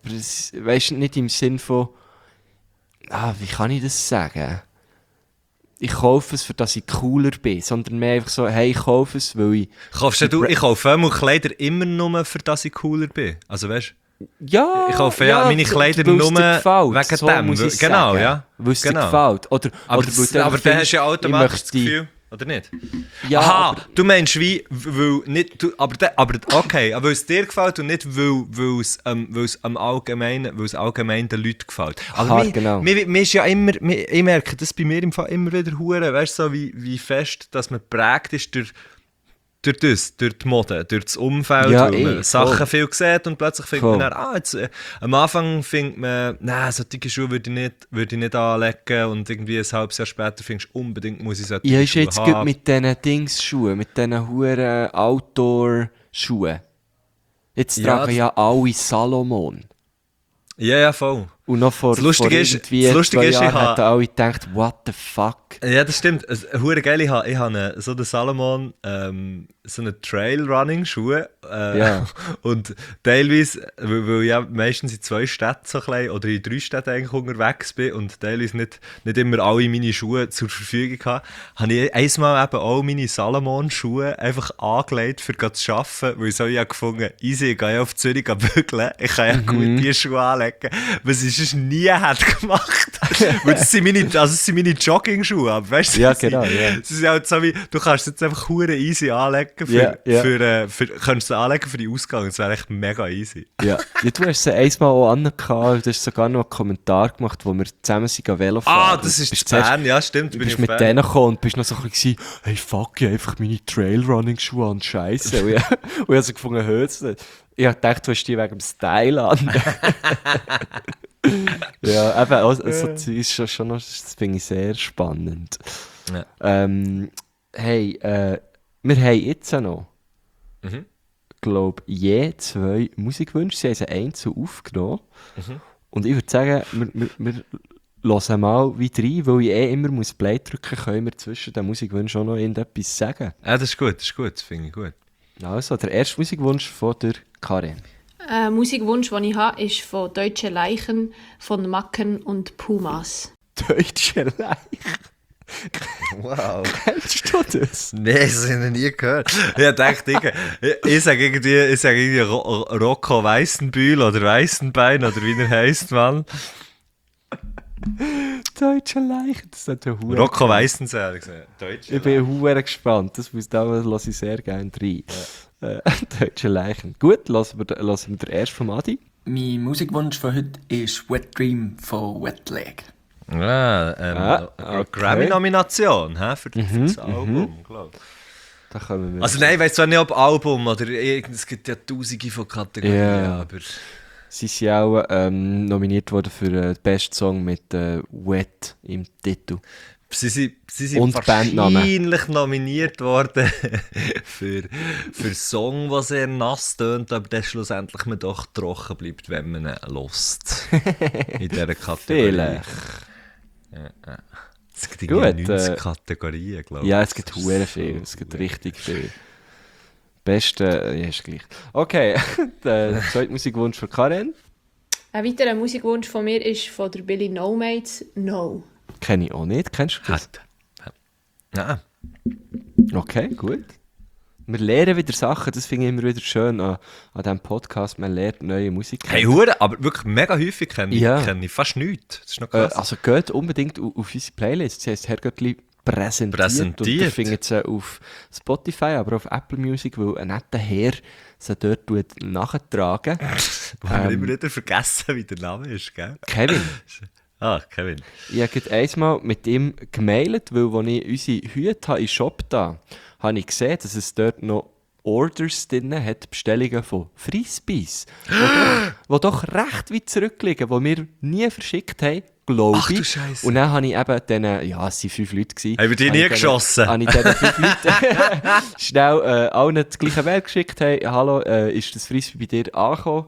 weißt du, nicht im Sinn von, wie kann ich das sagen? ich kaufe es, für dass ich cooler bin, sondern mehr einfach so, hey, ich kaufe es, weil ich... Ich kaufe einmal Kleider immer nur, für dass ich cooler bin. Also weißt du? Ja, Ich kaufe ja meine Kleider nur wegen so dem. muss ich Genau, sagen. ja. Weil es dir Genau. gefällt. Oder Aber weil dann hast du ja automatisch das ich möchte- Gefühl, oder nicht? Ja, Aha, aber- du meinst wie, weil nicht, aber okay, aber weil es dir gefällt und nicht, weil es allgemein den Leuten gefällt. Aber Hart, genau. mir ist ja immer, ich merke das bei mir im Fall immer wieder hure, weißt du, so wie fest, dass man geprägt ist durch die Mode, durch das Umfeld, Ja, weil man voll. Sachen viel sieht und plötzlich findet Voll. man dann, jetzt, am Anfang findet man, nein, solche Schuhe würde ich nicht anlegen und irgendwie ein halbes Jahr später findest du unbedingt, muss ich solche Ja, ist Schuhe jetzt haben. gut mit diesen Dingsschuhen, mit diesen huren Outdoor-Schuhen. Jetzt Ja, tragen ja alle Salomon. Ja, voll. Und noch vor, Das Lustige vor ist- irgendwie das Lustige 2 ist, ich Jahren habe- hätten alle gedacht, what the fuck? Ja, das stimmt. Hure geil, ich habe so den Salomon, so eine Trail-Running-Schuhe. Ja. Und teilweise, weil ich ja meistens in 2 Städten so klein oder in 3 Städten eigentlich unterwegs bin und teilweise nicht immer alle meine Schuhe zur Verfügung habe, habe ich einmal eben auch meine Salomon-Schuhe einfach angelegt, für zu arbeiten, weil ich so ja gefunden, easy, ich gehe ja auf Zürich bügeln, ich kann ja gut diese Schuhe anlegen, was ich sonst nie hätte gemacht. Weil das sind meine Jogging-Schuhe, aber weißt du, Ja, sie- genau, ja. sie sind halt so wie, du kannst es jetzt einfach hure easy anlegen kannst du anlegen für die Ausgang, das wäre echt mega easy. Ja. Ja, du hast sie einmal auch angehabt, du hast sogar noch einen Kommentar gemacht, wo wir zusammen sind Velo fahren. Das ist Bist zu zuerst- Bern, ja stimmt, Du bin bist ich auf mit Bern. denen gekommen und bist noch so ein bisschen hey fuck, ich hab einfach meine Trailrunning-Schuhe an, scheisse. Und ich habe so gefunden, hörst du? Ich hab gedacht, du hast die wegen dem Style an. Ja, eben, also Zeug ist schon noch, das finde ich sehr spannend. Ja. Hey, wir haben jetzt noch, Mhm. glaube je 2 Musikwünsche. Sie haben sie einzeln aufgenommen. Mhm. Und ich würde sagen, wir hören mal wieder rein, weil ich immer muss Play drücken, können wir zwischen den Musikwünschen auch noch irgendetwas sagen. Ja, das ist gut, das finde ich gut. Also, der erste Musikwunsch von der Karin. Musikwunsch, den ich habe, ist von Deutsche Leichen, von Macken und Pumas. Deutsche Leich. Wow. Kennst du das? Nein, das habe ich noch nie gehört. Ich dachte, ich sage irgendwie Rocco Weissenbühl oder Weissenbein oder wie er heisst, Mann. Deutsche Leich. Das ist natürlich hure Rocco cool. Weissensee. Deutsche Ich bin hure gespannt. Das lasse ich sehr gerne rein. Deutsche Leichen. Gut, lassen wir den ersten vom Adi. Mein Musikwunsch von heute ist Wet Dream von Wet Leg. okay. Grammy-Nomination für das Album, glaube ich. Da kommen wir. Also nein, ich weiß zwar nicht, ob Album oder es gibt ja tausende von Kategorien, Ja. aber... Sie sind auch nominiert worden für den besten Song mit Wet im Titel. Sie sind Und Bandnamen. wahrscheinlich nominiert worden für Song, der sehr nass tönt, aber der schlussendlich man doch trocken bleibt, wenn man ihn hört. In dieser Kategorie. Vielleicht. Es gibt Gut, irgendwie 90 Kategorien, glaube ich. Ja, es gibt hure viel. Es gibt richtig viel. Beste, ja, ist gleich. Okay, der zweite Musikwunsch von Karen. Ein weiterer Musikwunsch von mir ist von der Billy No Mates, No. Kenne ich auch nicht. Kennst du das? Nein. Okay, gut. Wir lernen wieder Sachen, das finde ich immer wieder schön an diesem Podcast. Man lernt neue Musik Hey, kennen. Hure, aber wirklich mega häufig kenne Ja. ich fast nichts. Das ist noch krass. Also geht unbedingt auf unsere Playlist. Sie heisst Herrgöttli präsentiert. Und ihr findet sie auf Spotify, aber auch auf Apple Music, weil ein netter Herr sie dort nachtragen. Wo wir immer wieder vergessen, wie der Name ist, gell? Kevin. Ah, Kevin. Ich habe gerade einmal mit ihm gemailt, weil als ich unsere Hüte im Shop da habe ich gesehen, dass es dort noch Orders drin hat, Bestellungen von Frisbees, die doch recht weit zurückliegen, die wir nie verschickt haben, glaube Ach du ich. Scheisse. Und dann habe ich eben denen, ja, es waren 5 Leute. Haben wir die nie geschossen? Habe ich diesen 5 Leuten schnell allen das gleiche Mail geschickt, hey, hallo, ist das Frisbee bei dir angekommen?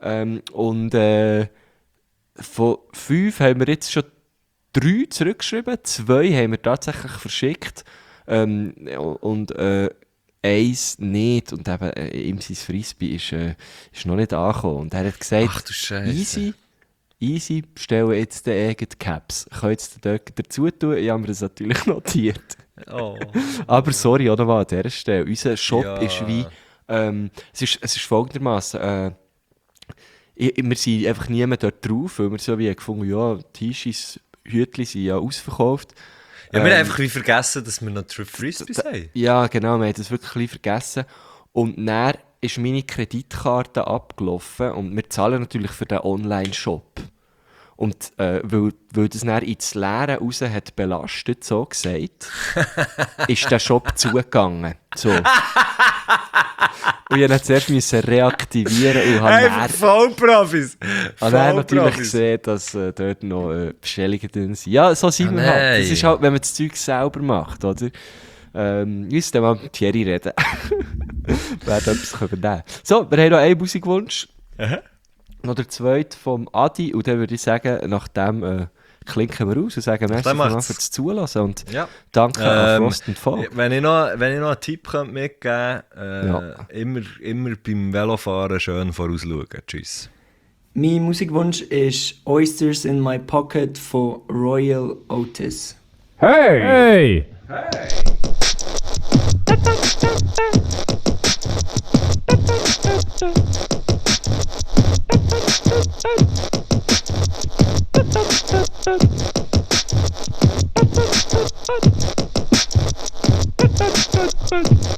Von 5 haben wir jetzt schon 3 zurückgeschrieben, 2 haben wir tatsächlich verschickt und 1 nicht. Und eben ihm sein Frisbee ist noch nicht angekommen. Und er hat gesagt, Ach du Scheisse. easy, easy, bestellen jetzt den eigenen Caps. Ich kann jetzt den dort dazu tun, ich habe mir das natürlich notiert. Oh. Aber sorry, oder was, an dieser Stelle. Unser Shop Ja. ist wie, es ist folgendermaßen, wir sind einfach niemand dort drauf, weil wir so wie gefunden, ja, T-Shirts, Hütchen sind ja ausverkauft. Ja, wir haben einfach wie vergessen, dass wir noch Trip Frisbees haben. Ja, genau, wir haben das wirklich ein bisschen vergessen. Und dann ist meine Kreditkarte abgelaufen und wir zahlen natürlich für den Online-Shop. Und weil das dann ins Leere raus hat belastet, so gesagt, ist der Shop zugegangen. So. Und ich musste zuerst müssen reaktivieren und habe Einfach Vollprofis! dann natürlich gesehen, dass dort noch Bestellungen drin sind. Ja, so sind wir halt. Das nein. ist halt, wenn man das Zeug selber macht, oder? Müssen wir mal mit Thierry reden. Wer hat etwas übernehmen können. So, wir haben noch einen Musikwunsch. Noch der zweite vom Adi. Und dann würde ich sagen, nach dem klinken wir aus und sagen, merci macht's. fürs Zulassen. Und Ja. danke an Frost und Folk. Wenn ich noch einen Tipp könnte mitgeben könnte, immer beim Velofahren schön vorausschauen. Tschüss. Mein Musikwunsch ist Oysters in My Pocket von Royal Otis. Hey!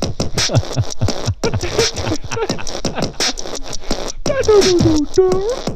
Hey!